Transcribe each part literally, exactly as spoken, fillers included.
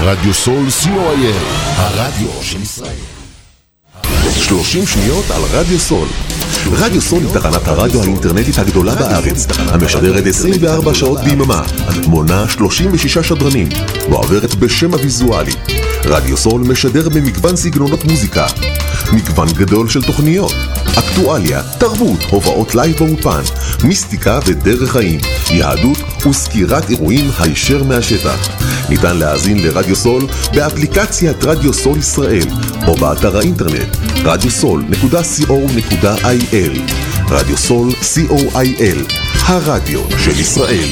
רדיו סול סי או איי אל, הרדיו של ישראל. שלושים שניות על רדיו סול. רדיו סול היא תחנת הרדיו האינטרנטית הגדולה בארץ, המשדרת עשרים וארבע שעות ביממה, מונה שלושים ושישה שדרנים, ועוברת בשם הוויזואלי. רדיו סול משדר במגוון סגנונות מוזיקה, מגוון גדול של תוכניות, אקטואליה, תרבות, הופעות לייב באופן, מיסטיקה ודרך חיים, יהדות וסקירת אירועים הישר מהשטח. ניתן להאזין לרדיו סול באפליקציית רדיו סול ישראל או באתר האינטרנט רדיו סול נקודה סי או נקודה איי אל. רדיו סול סי או איי אל, הרדיו של ישראל.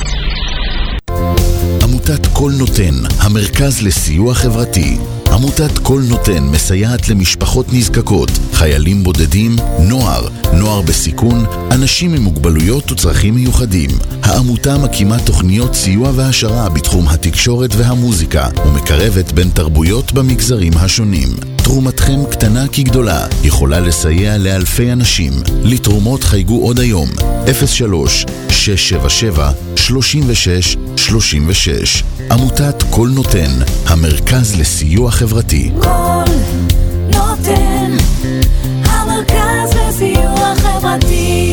עמותת כל נותן, המרכז לסיוע חברתי. עמותת כל נותן מסייעת למשפחות נזקקות, חיילים בודדים, נוער, נוער בסיכון, אנשים עם מוגבלויות וצרכים מיוחדים. העמותה מקימה תוכניות סיוע והשרה בתחום התקשורת והמוזיקה, ומקרבת בין תרבויות במגזרים השונים. תרומתכם קטנה כגדולה, יכולה לסייע לאלפי אנשים. לתרומות חייגו עוד היום, אפס שלוש שש שבע שבע שלושים ושש שלושים ושש. עמותת כל נותן, המרכז לסיוע חברתי. כל נותן, המרכז לסיוע חברתי.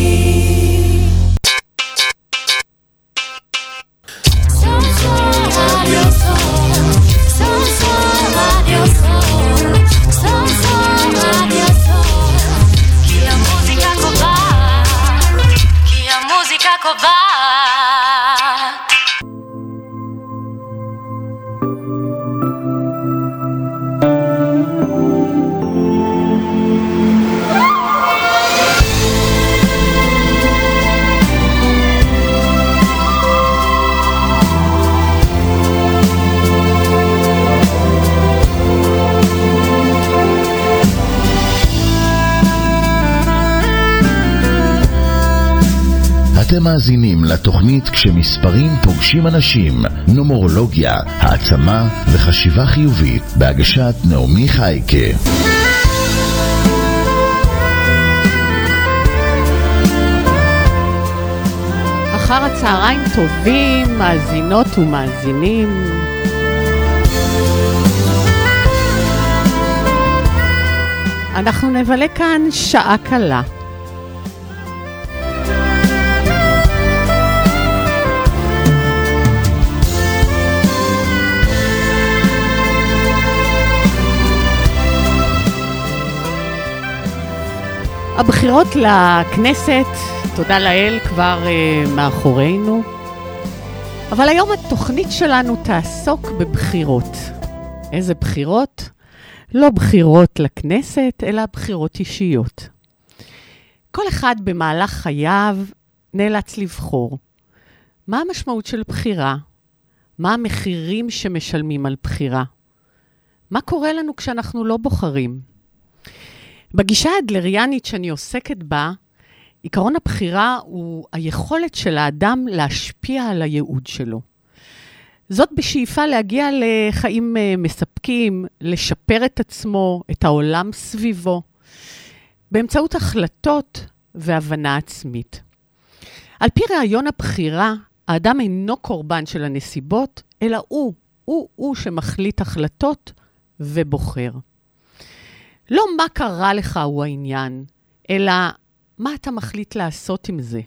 אתם מאזינים לתוכנית כשמספרים פוגשים אנשים, נומרולוגיה, העצמה וחשיבה חיובית, בהגשת נעמי חייקה. אחר הצהריים טובים, מאזינות ומאזינים. אנחנו נבלה כאן שעה קלה. הבחירות לכנסת, תודה לאל, כבר uh, מאחורינו. אבל היום התוכנית שלנו תעסוק בבחירות. איזה בחירות? לא בחירות לכנסת, אלא בחירות אישיות. כל אחד במהלך חייו נאלץ לבחור. מה המשמעות של בחירה? מה המחירים שמשלמים על בחירה? מה קורה לנו כשאנחנו לא בוחרים? בגישה האדלריאנית שאני עוסקת בה, עיקרון הבחירה הוא היכולת של האדם להשפיע על הייעוד שלו. זאת בשאיפה להגיע לחיים מספקים, לשפר את עצמו, את העולם סביבו, באמצעות החלטות והבנה עצמית. על פי רעיון הבחירה, האדם אינו קורבן של הנסיבות, אלא הוא, הוא, הוא שמחליט החלטות ובוחר. לא מה קרה לך הוא העניין, אלא מה אתה מחליט לעשות עם זה.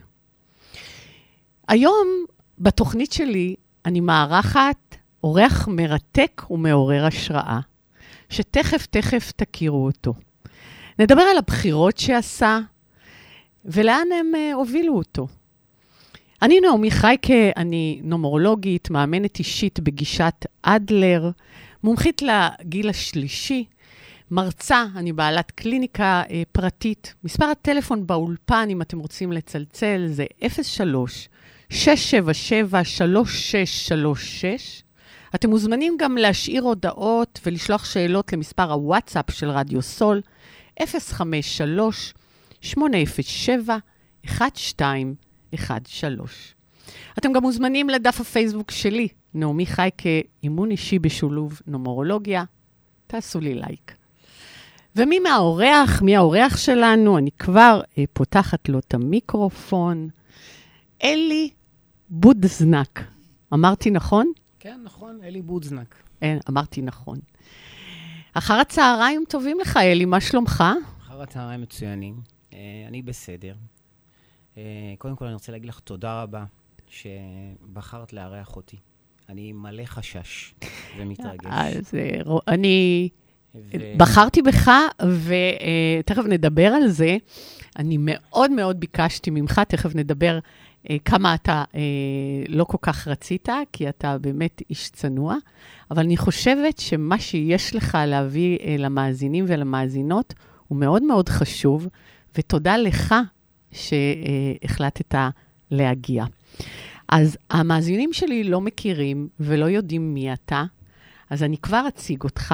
היום בתוכנית שלי אני מארחת אורח מרתק ומעורר השראה, שתכף תכף תכירו אותו. נדבר על הבחירות שעשה, ולאן הם uh, הובילו אותו. אני נעמי חייקה, אני נומרולוגית, מאמנת אישית בגישת אדלר, מומחית לגיל השלישי, מרצה, אני בעלת קליניקה אה, פרטית. מספר הטלפון באולפן, אם אתם רוצים לצלצל, זה אפס שלוש שש שבע שבע שלוש שש שלוש שש. אתם מוזמנים גם להשאיר הודעות ולשלוח שאלות למספר הוואטסאפ של רדיו סול, אפס חמש שלוש שמונה אפס שבע אחת שתיים אחת שלוש. אתם גם מוזמנים לדף הפייסבוק שלי, נעמי חייקה, אימון אישי בשילוב נומרולוגיה. תעשו לי לייק. ומי מהאורח, מי האורח שלנו? אני כבר אה, פותחת לו את המיקרופון. אלי בודזנק. אמרתי נכון? כן. כן, נכון, אלי בודזנק. אין, אמרתי נכון. אחר הצהריים טובים לך, אלי, מה שלומך? אחר הצהריים מצוינים. אני בסדר. קודם כל אני רוצה להגיד לך תודה רבה שבחרת לארח אותי. אני מלא חשש ומתרגש. אז אני בחרתי בך, ותכף נדבר על זה. אני מאוד מאוד ביקשתי ממך, תכף נדבר כמה אתה לא כל כך רצית, כי אתה באמת איש צנוע, אבל אני חושבת שמה שיש לך להביא למאזינים ולמאזינות הוא מאוד מאוד חשוב, ותודה לך שהחלטת להגיע. אז המאזינים שלי לא מכירים ולא יודעים מי אתה, אז אני כבר אציג אותך,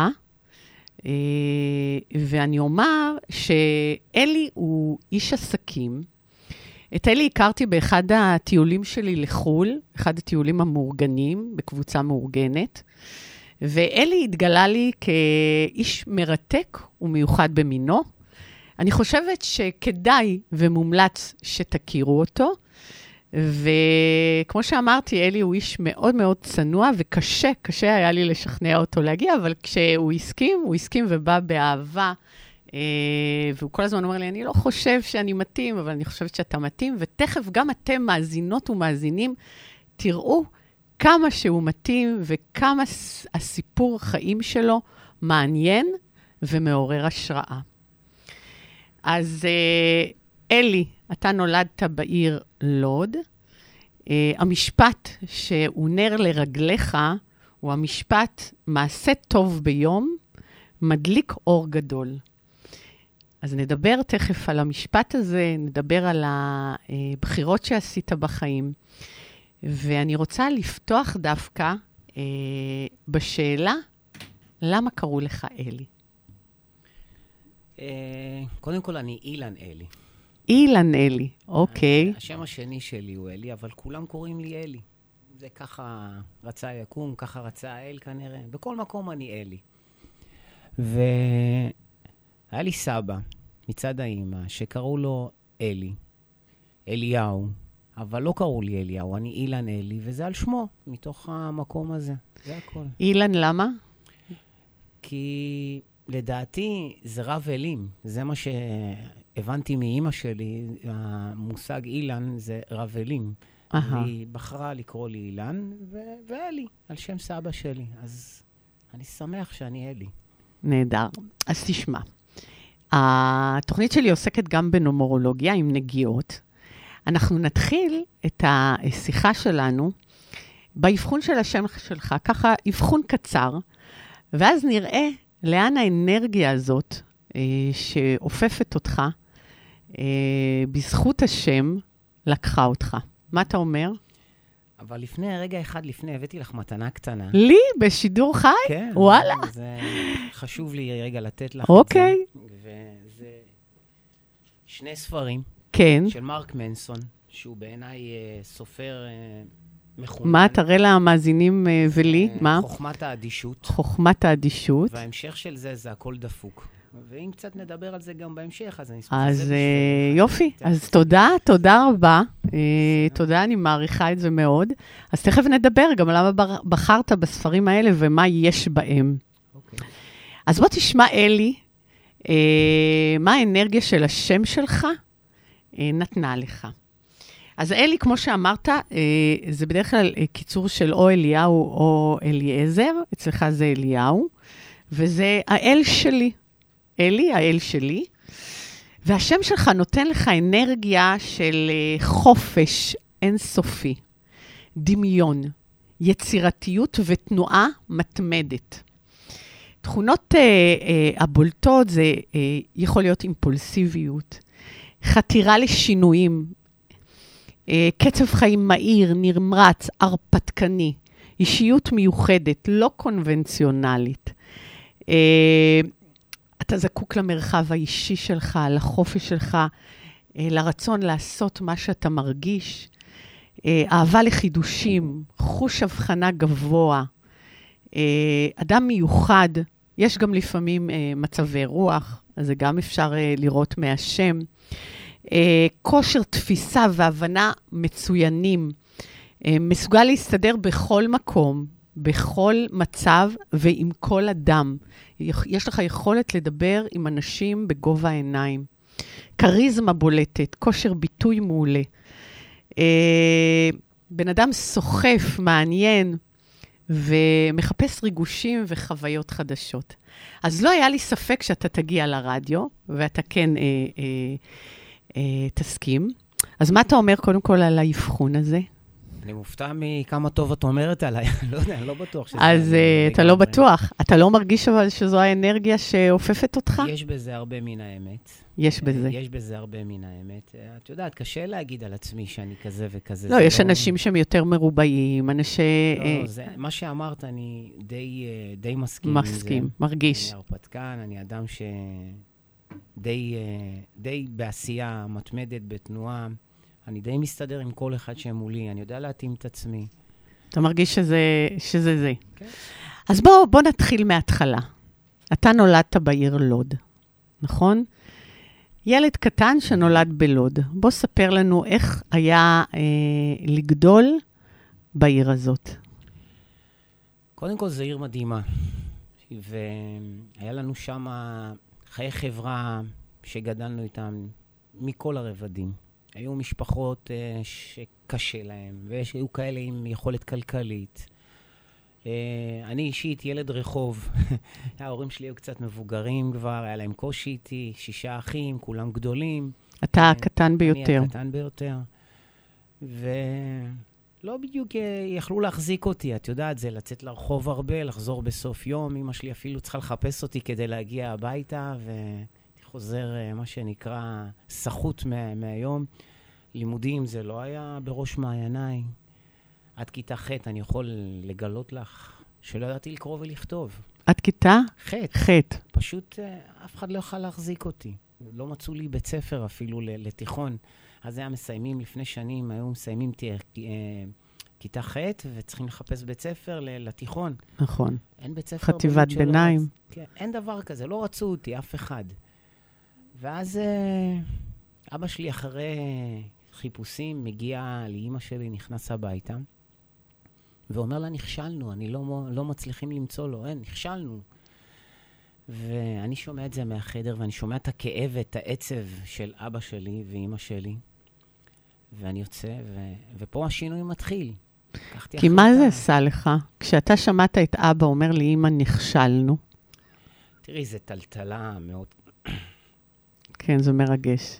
ואני אומר שאלי הוא איש עסקים. את אלי הכרתי באחד הטיולים שלי לחול, אחד הטיולים המאורגנים, בקבוצה מאורגנת, ואלי התגלה לי כאיש מרתק ומיוחד במינו. אני חושבת שכדאי ומומלץ שתכירו אותו, וכמו שאמרתי, אלי הוא איש מאוד מאוד צנוע, וקשה, קשה היה לי לשכנע אותו להגיע, אבל כשהוא הסכים, הוא הסכים ובא באהבה, והוא כל הזמן אומר לי, אני לא חושב שאני מתאים, אבל אני חושבת שאתה מתאים, ותכף גם אתם מאזינות ומאזינים, תראו כמה שהוא מתאים, וכמה הסיפור חיים שלו מעניין ומעורר השראה. אז אלי, אתה נולדת בעיר לוד. Uh, המשפט שהוא נר לרגליך, הוא המשפט מעשה טוב ביום, מדליק אור גדול. אז נדבר תכף על המשפט הזה, נדבר על הבחירות שעשית בחיים. ואני רוצה לפתוח דווקא uh, בשאלה, למה קראו לך אלי? Uh, קודם כל אני אילן אלי. אילן אלי, אוקיי. השם השני שלי הוא אלי, אבל כולם קוראים לי אלי. זה ככה רצה יקום, ככה רצה האל כנראה. בכל מקום אני אלי. והיה לי סבא מצד האמא שקראו לו אלי, אליהו, אבל לא קראו לי אליהו, אני אילן אלי, וזה על שמו, מתוך המקום הזה. זה הכל. אילן למה? כי לדעתי זה רב אלים, זה מה שהבנתי מאמא שלי, המושג אילן זה רב אלים. היא בחרה לקרוא לי אילן, ו- ואלי, על שם סבא שלי. אז אני שמח שאני אלי. נהדר. אז תשמע, התוכנית שלי עוסקת גם בנומרולוגיה עם נגיעות. אנחנו נתחיל את השיחה שלנו באבחון של השם שלך, ככה אבחון קצר, ואז נראה לאן האנרגיה הזאת אה, שאופפת אותך, אה, בזכות השם, לקחה אותך. מה אתה אומר? אבל לפני, רגע אחד לפני, הבאתי לך מתנה קטנה. לי? בשידור חי? כן. וואלה. זה חשוב לי רגע לתת לך אוקיי. את זה. וזה שני ספרים. כן. של מרק מנסון, שהוא בעיניי אה, סופר אה, מחומן. מה, תראה למאזינים אה, ולי? אה, מה? חוכמת האדישות. חוכמת האדישות. וההמשך של זה, זה הכל דפוק. ואם קצת נדבר על זה גם בהמשך, אז אני אספר. אז אה, יופי. אז תודה, תודה רבה. אה, תודה, אני מעריכה את זה מאוד. אז תכף נדבר גם למה בחרת בספרים האלה ומה יש בהם. אוקיי. אז בוא תשמע, אלי, אה, מה האנרגיה של השם שלך אה, נתנה לך. אז אלי, כמו שאמרת, אה, זה בדרך כלל אה, קיצור של או אליהו או אליעזר, אצלך זה אליהו, וזה האל שלי. אלי, האל שלי, והשם שלך נותן לך אנרגיה של אה, חופש אינסופי, דמיון, יצירתיות ותנועה מתמדת. תכונות אה, אה, הבולטות זה אה, יכול להיות אימפולסיביות, חתירה לשינויים, אה, קצב חיים מהיר, נמרץ, הרפתקני, אישיות מיוחדת, לא קונבנציונלית. אה, אתה זקוק למרחב האישי שלך, לחופש שלך, אה, לרצון לעשות מה שאתה מרגיש, אה, אהבה לחידושים, חוש הבחנה גבוה, אה, אדם מיוחד, יש גם לפעמים אה, מצבי רוח, אז זה גם אפשר אה, לראות מהשם. אה, כושר תפיסה והבנה מצוינים, אה, מסוגל להסתדר בכל מקום, בכל מצב ועם כל אדם. יש לך יכולת לדבר עם אנשים בגובה העיניים. קריזמה בולטת, כושר ביטוי מעולה. אה, בן אדם סוחף, מעניין, ומחפש ריגושים וחוויות חדשות. אז לא היה לי ספק שאתה תגיע לרדיו, ואתה כן אה, אה, אה, תסכים. אז מה אתה אומר קודם כל על האבחון הזה? אני מופתע מכמה טוב את אומרת עליי, לא יודע, אני לא בטוח שזה... אז אתה לא בטוח, אתה לא מרגיש אבל שזו האנרגיה שאופפת אותך? יש בזה הרבה מן האמת. יש בזה. יש בזה הרבה מן האמת. את יודעת, קשה להגיד על עצמי שאני כזה וכזה. לא, יש אנשים שהם יותר מרובעים, אנשי... לא, מה שאמרת, אני די מסכים. מסכים, מרגיש. אני הרפתקן, אני אדם שדי בעשייה מתמדת בתנועה. אני די מסתדר עם כל אחד שמולי, אני יודע להתאים את עצמי. אתה מרגיש שזה, שזה זה. כן. אז בוא, בוא נתחיל מההתחלה. אתה נולדת בעיר לוד, נכון? ילד קטן שנולד בלוד. בוא ספר לנו איך היה אה, לגדול בעיר הזאת. קודם כל, זו עיר מדהימה. והיה לנו שם חיי חברה שגדלנו איתם מכל הרבדים. היו משפחות uh, שקשה להם, והיו כאלה עם יכולת כלכלית. Uh, אני אישית ילד רחוב. ההורים שלי היו קצת מבוגרים כבר, היה להם קושי איתי, שישה אחים, כולם גדולים. אתה הקטן ביותר. אני הקטן ביותר. ולא בדיוק יכלו להחזיק אותי, את יודעת, זה לצאת לרחוב הרבה, לחזור בסוף יום. אמא שלי אפילו צריכה לחפש אותי כדי להגיע הביתה, ו... חוזר, מה שנקרא, סחוט מה, מהיום. לימודים זה לא היה בראש מעייניי. עד כיתה ח' אני יכול לגלות לך שלא ידעתי לקרוא ולכתוב. עד כיתה? ח'. ח'. פשוט אף אחד לא יוכל להחזיק אותי. לא מצאו לי בית ספר אפילו לתיכון. אז היה מסיימים לפני שנים, היו מסיימים תהיה, כיתה ח' וצריכים לחפש בית ספר לתיכון. נכון. אין בית ספר... חטיבת ביניים. רצ... כן, אין דבר כזה, לא רצו אותי, אף אחד. ואז אבא שלי אחרי חיפושים מגיע לאמא שלי, נכנס הביתה, ואומר לה, נכשלנו, אני לא, לא מצליחים למצוא לו, אין, נכשלנו. ואני שומע את זה מהחדר, ואני שומע את הכאב ואת העצב של אבא שלי ואמא שלי, ואני יוצא, ו... ופה השינוי מתחיל. כי מה זה עשה לך? כשאתה שמעת את אבא אומר לי, אמא, נכשלנו. תראי, זה טלטלה מאוד... כן, זה מרגש.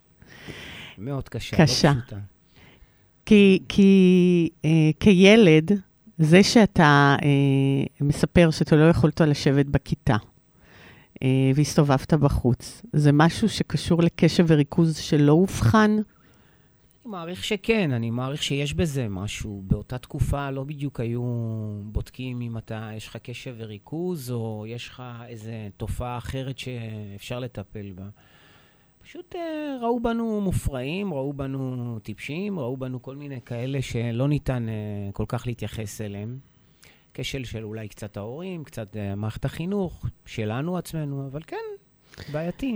מאוד קשה, קשה. לא פשוטה. כי, כי אה, כילד, זה שאתה אה, מספר שאתה לא יכולת לשבת בכיתה, אה, והסתובבת בחוץ, זה משהו שקשור לקשב וריכוז שלא הובחן? אני מעריך שכן, אני מעריך שיש בזה משהו. באותה תקופה לא בדיוק היו בודקים אם אתה, יש לך קשב וריכוז, או יש לך איזו תופעה אחרת שאפשר לטפל בה. פשוט uh, ראו בנו מופרעים, ראו בנו טיפשים, ראו בנו כל מיני כאלה שלא ניתן uh, כל כך להתייחס אליהם. כשל של אולי קצת ההורים, קצת uh, מערכת החינוך, שלנו עצמנו, אבל כן, בעייתי.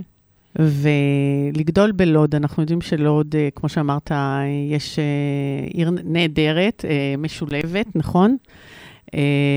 ולגדול בלוד, אנחנו יודעים שלוד, uh, כמו שאמרת, יש uh, עיר נהדרת, uh, משולבת, נכון? Uh,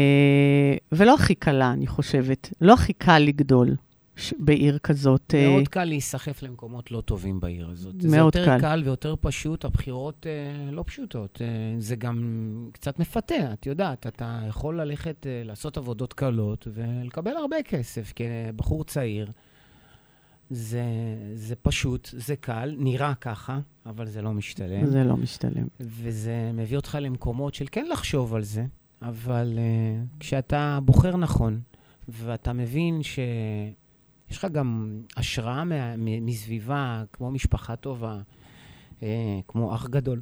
ולא הכי קלה, אני חושבת. לא הכי קל לגדול. בעיר כזאת. מאוד קל להיסחף למקומות לא טובים בעיר הזאת. מאוד זה יותר קל. קל ויותר פשוט, הבחירות אה, לא פשוטות. אה, זה גם קצת מפתה, את יודעת, אתה יכול ללכת אה, לעשות עבודות קלות ולקבל הרבה כסף כבחור צעיר. זה, זה פשוט, זה קל, נראה ככה, אבל זה לא משתלם. זה לא משתלם. וזה מביא אותך למקומות של כן לחשוב על זה, אבל אה, כשאתה בוחר נכון, ואתה מבין ש... יש לך גם השראה מסביבה, כמו משפחה טובה, אה, כמו אח גדול.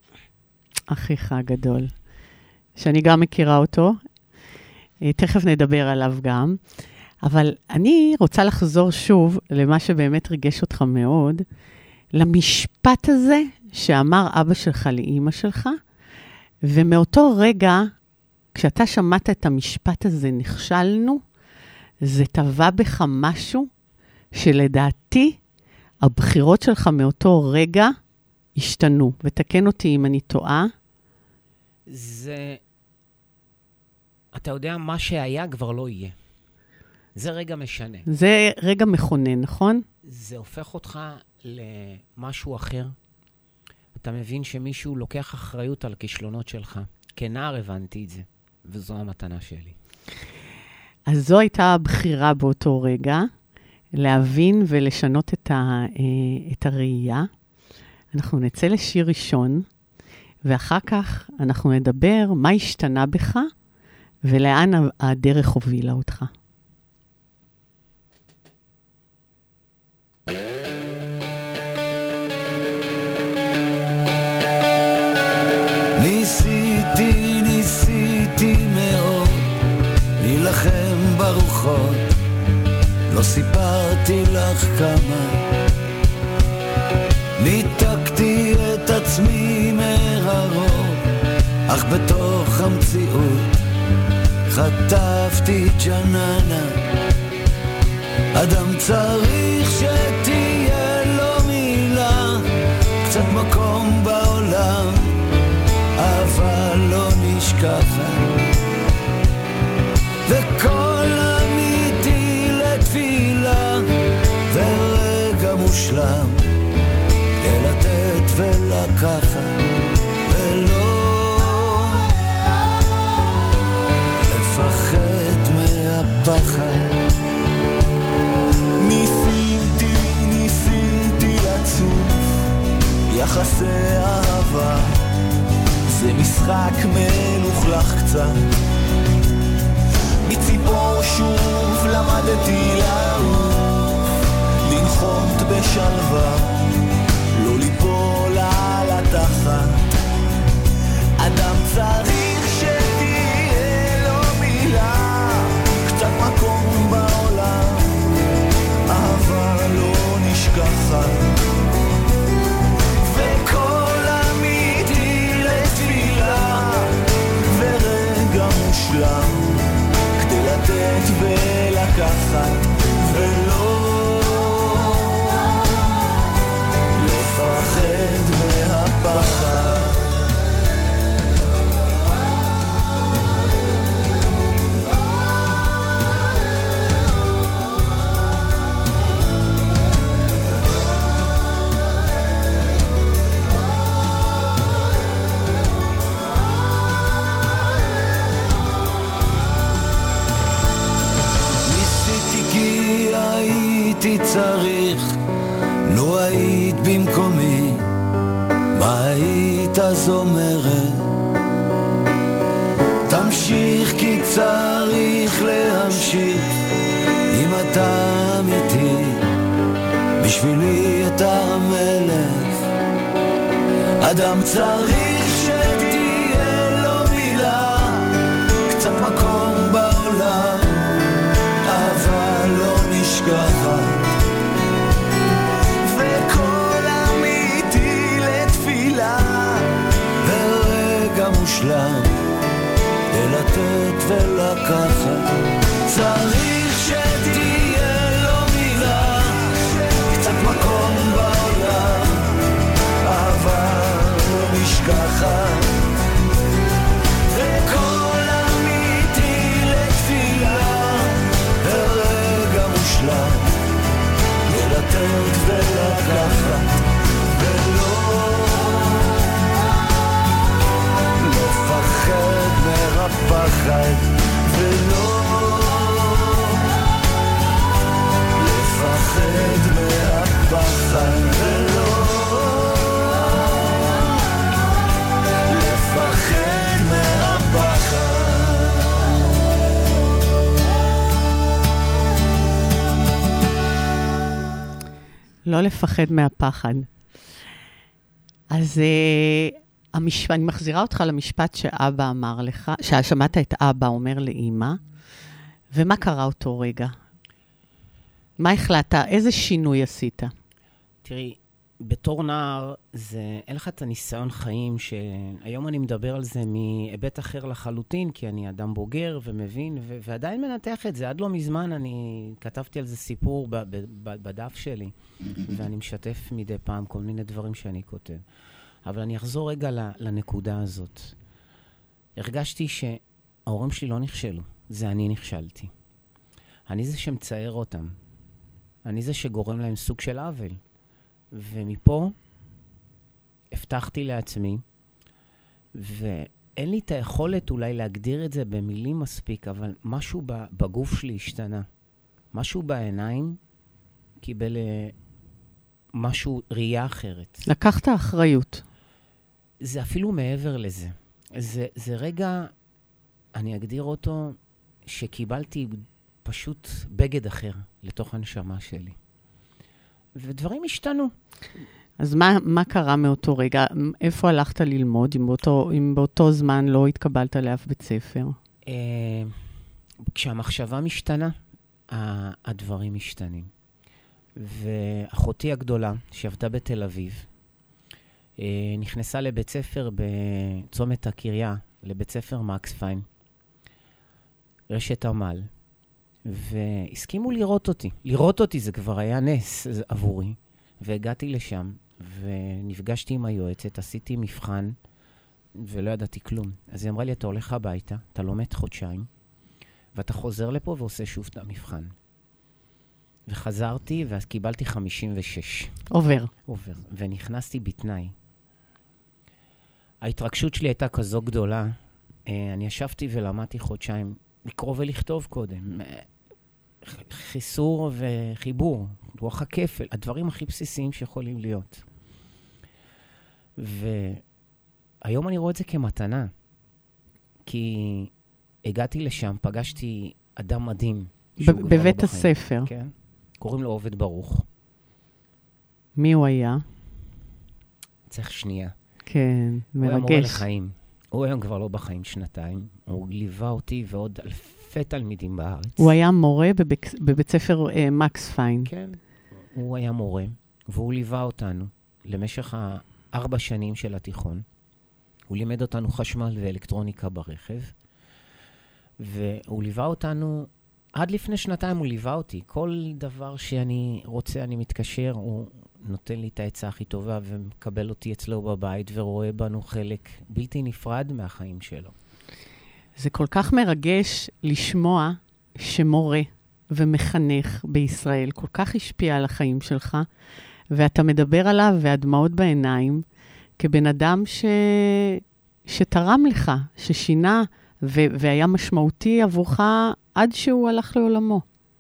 אחיך הגדול, שאני גם מכירה אותו. אה, תכף נדבר עליו גם. אבל אני רוצה לחזור שוב למה שבאמת ריגש אותך מאוד, למשפט הזה שאמר אבא שלך לאמא שלך, ומאותו רגע, כשאתה שמעת את המשפט הזה, נכשלנו, זה טבע בך משהו שלדעתי הבחירות שלך מאותו רגע השתנו. ותקן אותי אם אני טועה. זה אתה יודע, מה שהיה כבר לא יהיה. זה רגע משנה. זה רגע מכונן, נכון? זה הופך אותך למשהו אחר. אתה מבין שמישהו לוקח אחריות על הכישלונות שלך. כנער הבנתי את זה, וזו המתנה שלי. אז זו הייתה הבחירה באותו רגע, להבין ולשנות את, ה, את הראייה. אנחנו נצא לשיר ראשון, ואחר כך אנחנו נדבר מה השתנה בך, ולאן הדרך הובילה אותך. ניסיתי, ניסיתי מאוד להילחם ברוחות, לא סיפרתי לך כמה ניתקתי את עצמי מהרוב, אך בתוך המציאות חטפתי ג'ננה. אדם צריך שתהיה לו מילה, קצת מקום בעולם, אבל לא נשכחת, וכל אמיתי לתפילה, ורגע מושלם לתת ולקחת, ולא לפחד מהפחד. ניסיתי, ניסיתי לצוף יחסי אהבה, זה משחק מלוכלך קצת, מציפור שוב למדתי לעוף, לנחות בשלווה, לא ליפול על התחת. אדם צריך שתהיה לו מילה, קצת מקום בעולם, אהבה לא נשכחת, וכל אמיתי לתפילה, ורגע מושלם כדי לתת ולקחת, ולא לפחד מהפחד. ניסיתי כי הייתי צריך, לו היית במקומי, מה היית אז אומרת? תמשיך כי צריך להמשיך, אם אתה אמיתי, בשבילי אתה המלך. אדם צריך שתהיה לו מילה, קצת מקום בעולם, אבל לא נשכחת, מושלם לתת ולקחת. צריך שתהיה לו מילה, קצת מקום בעולם, אבל לא נשכחת, וכל אמיתי לתפילה, ורגע מושלם לתת ולקחת, ולא לפחד מהפחד, ולא לפחד מהפחד, ולא לפחד מהפחד. לא לפחד מהפחד. אז uh, המשפט, אני מחזירה אותך למשפט שאבא אמר לך, ששמעת את אבא אומר לאמא, ומה קרה אותו רגע? מה החלטת? איזה שינוי עשית? תראי, בתור נער, זה, אין לך את הניסיון חיים שהיום אני מדבר על זה מהיבט אחר לחלוטין, כי אני אדם בוגר ומבין, ו- ועדיין מנתח את זה. עד לא מזמן אני כתבתי על זה סיפור ב- ב- ב- בדף שלי, ואני משתף מדי פעם כל מיני דברים שאני כותב. אבל אני אחזור רגע לנקודה הזאת. הרגשתי ההורים שלי לא נכשלו, זה אני נכשלתי. אני זה שמצייר אותם. אני זה שגורם להם סוג של עוול. ומפה הבטחתי לעצמי, ואין לי את היכולת אולי להגדיר את זה במילים מספיק, אבל משהו בגוף שלי השתנה. משהו בעיניים קיבל משהו, ראייה אחרת. לקחת אחריות. זה אפילו מעבר לזה. זה, זה רגע, אני אגדיר אותו, שקיבלתי פשוט בגד אחר לתוך הנשמה שלי. ודברים השתנו. אז מה, מה קרה מאותו רגע? איפה הלכת ללמוד, אם באותו, אם באותו זמן לא התקבלת לאף בית ספר? אה, כשהמחשבה משתנה, הדברים משתנים. ואחותי הגדולה, שעבדה בתל אביב, אה, נכנסה לבית ספר בצומת הקריה, לבית ספר מקס פיין, רשת עמל, והסכימו לראות אותי. לראות אותי זה כבר היה נס עבורי. והגעתי לשם, ונפגשתי עם היועצת, עשיתי מבחן, ולא ידעתי כלום. אז היא אמרה לי, אתה הולך הביתה, אתה לומד חודשיים, ואתה חוזר לפה ועושה שוב את המבחן. וחזרתי, ואז קיבלתי חמישים ושש. עובר. עובר. ונכנסתי בתנאי. ההתרגשות שלי הייתה כזו גדולה. אני ישבתי ולמדתי חודשיים, לקרוא ולכתוב קודם. חיסור וחיבור, רוח הכפל, הדברים הכי בסיסיים שיכולים להיות. והיום אני רואה את זה כמתנה, כי הגעתי לשם, פגשתי אדם מדהים. בבית לא הספר. כן. קוראים לו עובד ברוך. מי הוא היה? צריך שנייה. כן, מרגש. הוא היה מורה לחיים. הוא היום כבר לא בחיים שנתיים. הוא ליווה אותי ועוד אלפי תלמידים בארץ. הוא היה מורה בבית, בבית ספר uh, מקס פיין. כן. הוא היה מורה, והוא ליווה אותנו למשך הארבע שנים של התיכון. הוא לימד אותנו חשמל ואלקטרוניקה ברכב, והוא ליווה אותנו, עד לפני שנתיים הוא ליווה אותי. כל דבר שאני רוצה, אני מתקשר, הוא נותן לי את העצה הכי טובה ומקבל אותי אצלו בבית ורואה בנו חלק בלתי נפרד מהחיים שלו. זה כל כך מרגש לשמוע שמורה ומחנך בישראל כל כך השפיע על החיים שלך, ואתה מדבר עליו והדמעות בעיניים, כבן אדם ש... שתרם לך, ששינה ו... והיה משמעותי עבורך עד שהוא הלך לעולמו.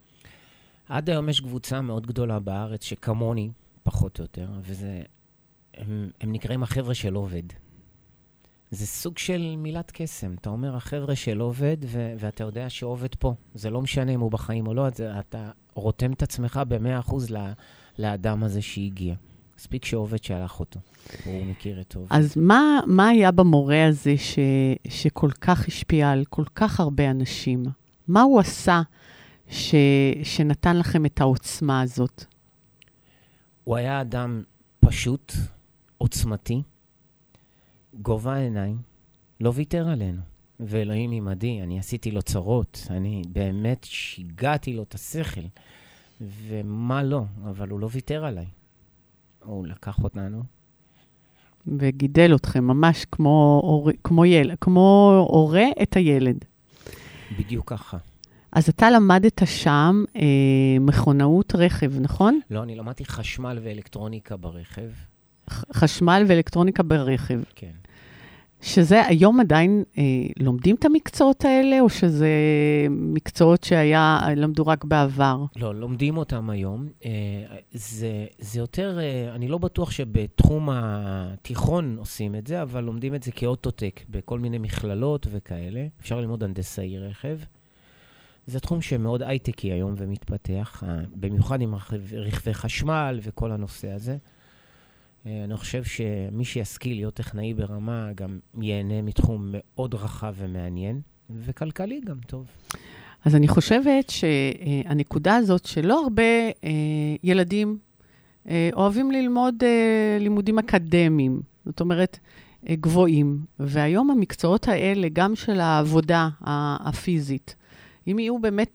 עד היום יש קבוצה מאוד גדולה בארץ שכמוני, פחות או יותר, וזה, הם, הם נקראים החבר'ה של עובד. זה סוג של מילת קסם. אתה אומר, החבר'ה של עובד, ו- ואתה יודע שעובד פה. זה לא משנה אם הוא בחיים או לא, זה, אתה רותם את עצמך ב-מאה אחוז ל- לאדם הזה שהגיע. מספיק שעובד שהלך אותו. הוא מכיר את עובד. אז מה, מה היה במורה הזה ש- שכל כך השפיע על כל כך הרבה אנשים? מה הוא עשה ש- שנתן לכם את העוצמה הזאת? הוא היה אדם פשוט, עוצמתי, גובה עיניים, לא ויתר עלינו. ואלוהים עמדי, אני עשיתי לו צרות, אני באמת שיגעתי לו את השכל. ומה לא, אבל הוא לא ויתר עליי. הוא לקח אותנו. וגידל אתכם ממש כמו, אור, כמו, יל, כמו הורה את הילד. בדיוק ככה. אז אתה למדת שם אה, מכונאות רכב, נכון? לא, אני למדתי חשמל ואלקטרוניקה ברכב. ח- חשמל ואלקטרוניקה ברכב. כן. שזה היום עדיין אה, לומדים את המקצועות האלה, או שזה מקצועות שהיה, למדו רק בעבר? לא, לומדים אותם היום. אה, זה, זה יותר, אה, אני לא בטוח שבתחום התיכון עושים את זה, אבל לומדים את זה כאוטוטק, בכל מיני מכללות וכאלה. אפשר ללמוד הנדסאי רכב. זה תחום שמאוד הייטקי היום ומתפתח, במיוחד עם רכבי חשמל וכל הנושא הזה. אני חושב שמי שישכיל להיות טכנאי ברמה גם ייהנה מתחום מאוד רחב ומעניין, וכלכלי גם טוב. אז אני חושבת שהנקודה הזאת שלא הרבה ילדים אוהבים ללמוד לימודים אקדמיים, זאת אומרת גבוהים, והיום המקצועות האלה, גם של העבודה הפיזית, אם יהיו באמת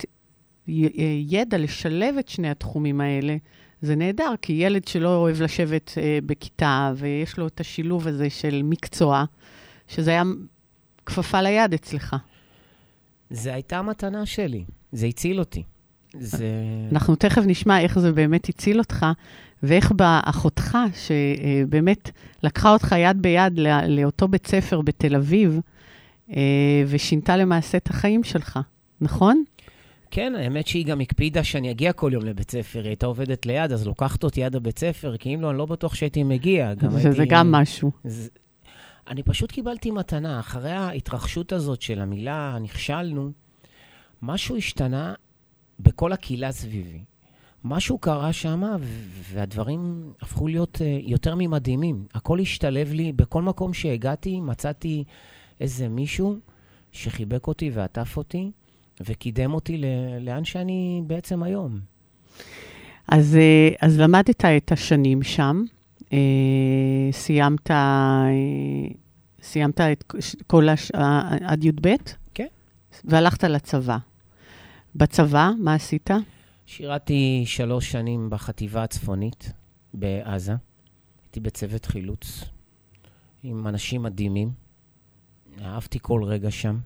ידע לשלב את שני התחומים האלה, זה נהדר, כי ילד שלא אוהב לשבת אה, בכיתה, ויש לו את השילוב הזה של מקצוע, שזה היה כפפה ליד אצלך. זה הייתה המתנה שלי, זה הציל אותי. זה... אנחנו תכף נשמע איך זה באמת הציל אותך, ואיך באחותך, שבאמת לקחה אותך יד ביד לאותו בית ספר בתל אביב, ושינתה למעשה את החיים שלך, נכון? כן, האמת שהיא גם הקפידה שאני אגיע כל יום לבית ספר, היא הייתה עובדת ליד, אז לוקחת אותי יד הבית ספר, כי אם לא, אני לא בטוח שהייתי מגיע. זה, זה גם משהו. זה... אני פשוט קיבלתי מתנה, אחרי ההתרחשות הזאת של המילה נכשלנו, משהו השתנה בכל הקהילה סביבי. משהו קרה שם, והדברים הפכו להיות יותר ממדהימים. הכל השתלב לי, בכל מקום שהגעתי, מצאתי איזה מישהו שחיבק אותי ועטף אותי, וקידם אותי לאן שאני בעצם היום. אז, אז למדת את השנים שם, סיימת, סיימת את כל הש... עד י' ב'? כן. והלכת לצבא. בצבא, מה עשית? שירתי שלוש שנים בחטיבה הצפונית בעזה. הייתי בצוות חילוץ עם אנשים מדהימים. אהבתי כל רגע שם.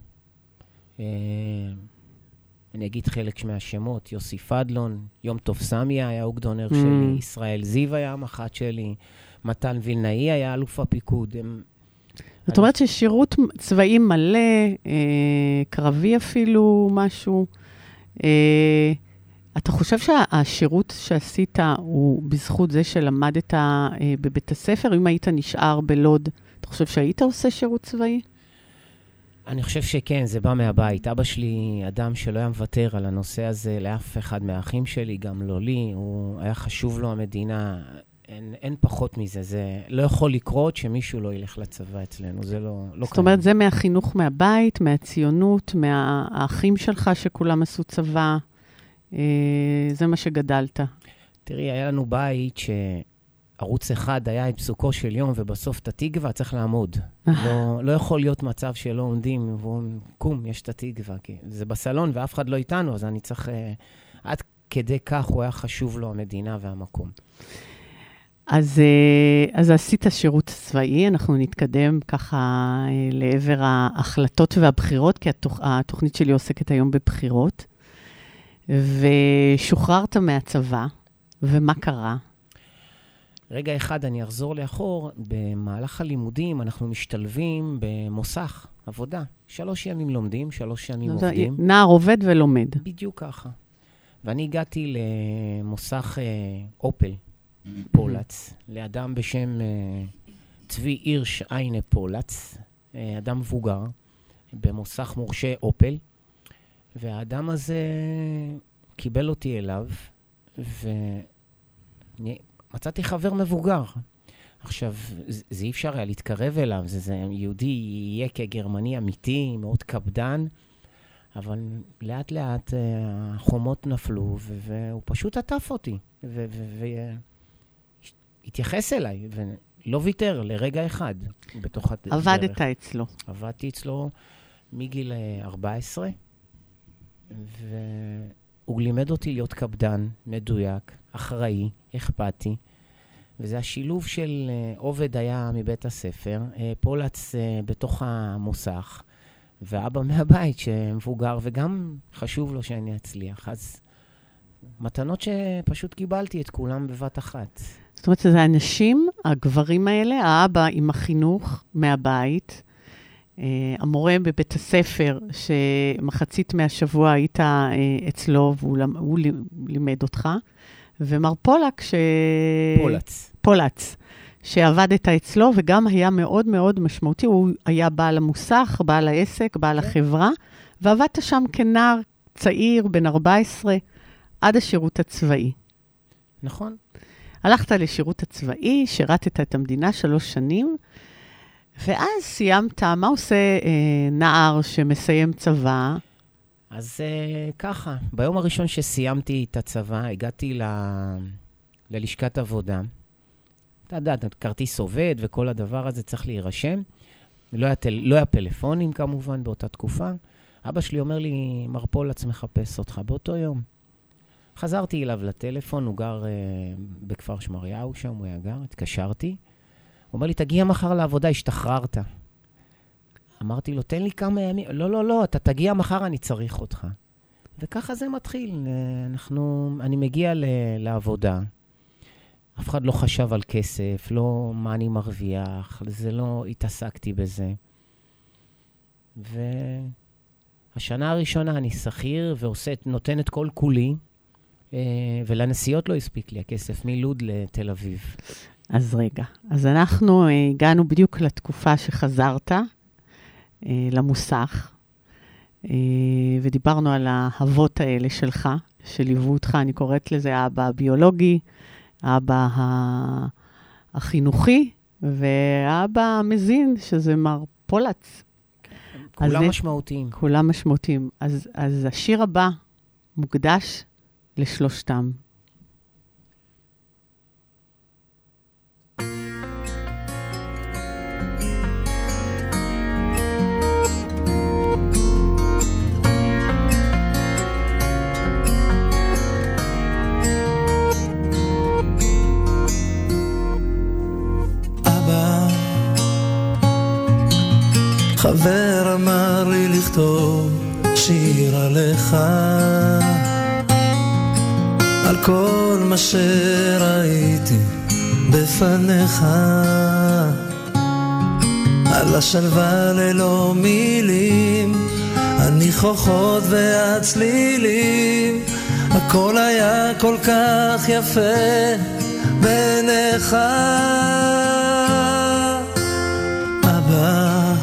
אני אגיד חלק מהשמות, יוסי פדלון, יום טוב סמיה היה אוגדונר mm. שלי, ישראל זיו היה המח"ט שלי, מתן וילנאי היה אלוף הפיקוד. הם... זאת אומרת ששירות צבאי מלא, אה, קרבי אפילו משהו, אה, אתה חושב שהשירות שעשית הוא בזכות זה שלמדת אה, בבית הספר? אם היית נשאר בלוד, אתה חושב שהיית עושה שירות צבאי? אני חושב שכן, זה בא מהבית. אבא שלי, אדם שלא היה מוותר על הנושא הזה לאף אחד מהאחים שלי, גם לא לי, הוא היה חשוב לו המדינה, אין, אין פחות מזה. זה לא יכול לקרות שמישהו לא ילך לצבא אצלנו, זה לא, לא זאת אומרת, זה מהחינוך מהבית, מהציונות, מהאחים שלך שכולם עשו צבא, זה מה שגדלת. תראי, היה לנו בית ש... ערוץ אחד היה את פסוקו של יום, ובסוף את התקווה צריך לעמוד. לא, לא יכול להיות מצב שלא עומדים, ואומרים, קום, יש את התקווה. זה בסלון, ואף אחד לא איתנו, אז אני צריך... עד כדי כך הוא היה חשוב לו, המדינה והמקום. אז, אז עשית שירות צבאי, אנחנו נתקדם ככה לעבר ההחלטות והבחירות, כי התוכ... התוכנית שלי עוסקת היום בבחירות, ושוחררת מהצבא, ומה קרה? רגע אחד אני אחזור לאחור, במהלך הלימודים אנחנו משתלבים במוסך עבודה. שלוש ימים לומדים, שלוש ימים עובדים. נער עובד ולומד. בדיוק ככה. ואני הגעתי למוסך אה, אופל, פולץ, לאדם בשם אה, צבי הירש עיינה פולץ, אה, אדם מבוגר, במוסך מורשה אופל, והאדם הזה קיבל אותי אליו, ואני... מצאתי חבר מבוגר. עכשיו, זה אי אפשר היה להתקרב אליו, זה, זה יהודי יהיה כגרמני אמיתי, מאוד קפדן, אבל לאט לאט החומות נפלו, והוא פשוט עטף אותי, והתייחס אליי, ולא ויתר לרגע אחד בתוך הדרך. עבדת אצלו. עבדתי אצלו מגיל ארבע עשרה, והוא לימד אותי להיות קפדן, מדויק, אחראי, אכפתי, וזה השילוב של עובד היה מבית הספר, פולץ בתוך המוסך, ואבא מהבית שמבוגר, וגם חשוב לו שאני אצליח. אז מתנות שפשוט קיבלתי את כולם בבת אחת. זאת אומרת, זה האנשים, הגברים האלה, האבא עם החינוך מהבית, המורה בבית הספר, שמחצית מהשבוע היית אצלו, והוא לימד אותך, ומר פולק, ש... פולץ. פולץ, שעבדת אצלו, וגם היה מאוד מאוד משמעותי, הוא היה בעל המוסך, בעל העסק, בעל החברה, ועבדת שם כנער צעיר, בן ארבע עשרה, עד השירות הצבאי. נכון. הלכת לשירות הצבאי, שירתת את המדינה שלוש שנים, ואז סיימת, מה עושה אה, נער שמסיים צבא? אז uh, ככה, ביום הראשון שסיימתי את הצבא, הגעתי ל... ללשכת עבודה. אתה יודע, כרטיס עובד וכל הדבר הזה צריך להירשם. לא היה, טל... לא היה פלאפונים כמובן באותה תקופה. אבא שלי אומר לי, מר פולץ מחפש אותך באותו יום. חזרתי אליו לטלפון, הוא גר uh, בכפר שמריהו שם, הוא היה גר, התקשרתי. הוא אומר לי, תגיע מחר לעבודה, השתחררת. אמרתי לו, תן לי כמה ימים. לא, לא, לא, אתה תגיע מחר, אני צריך אותך. וככה זה מתחיל. אנחנו, אני מגיע ל, לעבודה. אף אחד לא חשב על כסף, לא מה אני מרוויח, זה לא התעסקתי בזה. והשנה הראשונה אני שכיר ועושה, נותן את כל כולי, ולנסיעות לא הספיק לי הכסף מלוד לתל אביב. אז רגע, אז אנחנו הגענו בדיוק לתקופה שחזרת למוסך, ודיברנו על האהבות האלה שלך, שליוו אותך, אני קוראת לזה האבא הביולוגי, האבא החינוכי, והאבא המזין, שזה מר פולץ. כולם משמעותיים. כולם משמעותיים. אז, אז השיר הבא מוקדש לשלושתם. חבר אמר לי לכתוב שיר עליך, על כל מה שראיתי בפניך, על השלווה ללא מילים, הניחוחות והצלילים, הכל היה כל כך יפה בעיניך. אבא,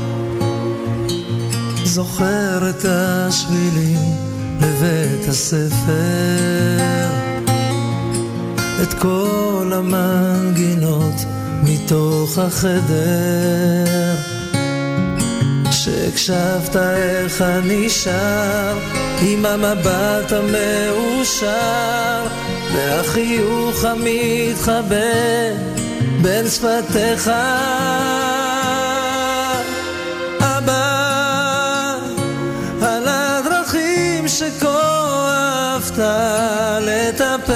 זוכר את השבילים לבית הספר, את כל המנגינות מתוך החדר, שהקשבת איך אני שר עם המבט המאושר והחיוך המתחבא בין שפתיך. שכואבת לטפח,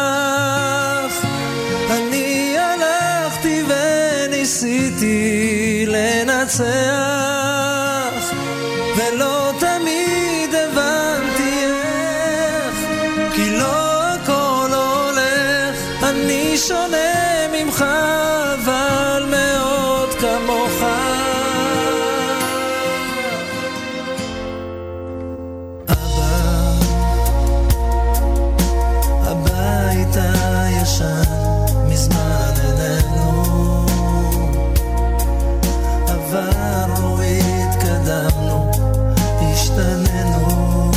אני הלכתי וניסיתי לנצח, ולא תמיד הבנתי איך, כי לא הכל הולך, אני שונה ממך אבל מאוד כמוך. מזמן אלינו עברנו, התקדמנו, השתננו,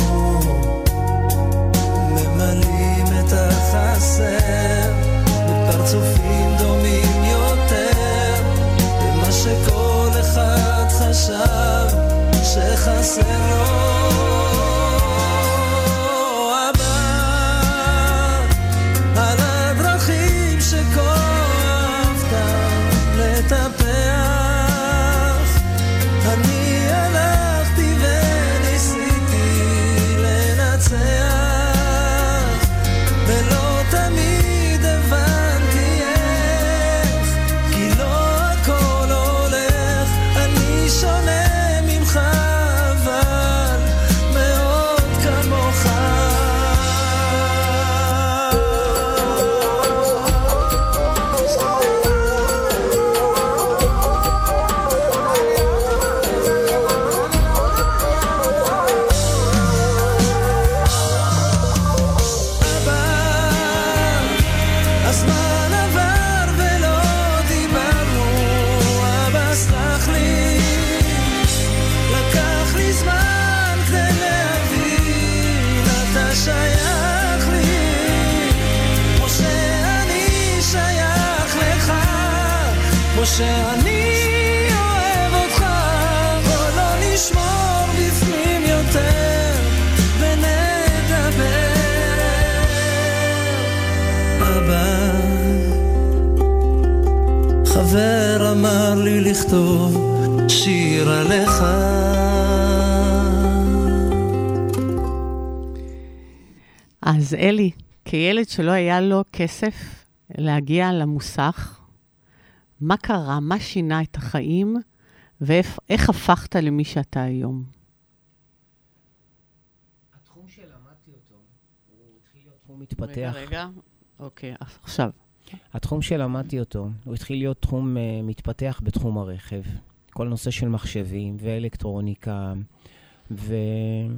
ממלאים את החסר בפרצופים דומים יותר, במה שכל אחד חשב שחסר לו. שאני אוהב אותך, בוא לא נשמור בפנים יותר ונדבר. אבא, חבר אמר לי לכתוב שיר עליך. אז אלי, כילד שלא היה לו כסף להגיע למוסך, מה קרה? מה שינה את החיים? ואיך הפכת למי שאתה היום? התחום שלמדתי אותו, הוא התחיל להיות תחום מתפתח. רגע, רגע. אוקיי, עכשיו. התחום שלמדתי אותו, הוא התחיל להיות תחום uh, מתפתח בתחום הרכב. כל נושא של מחשבים ואלקטרוניקה. ומר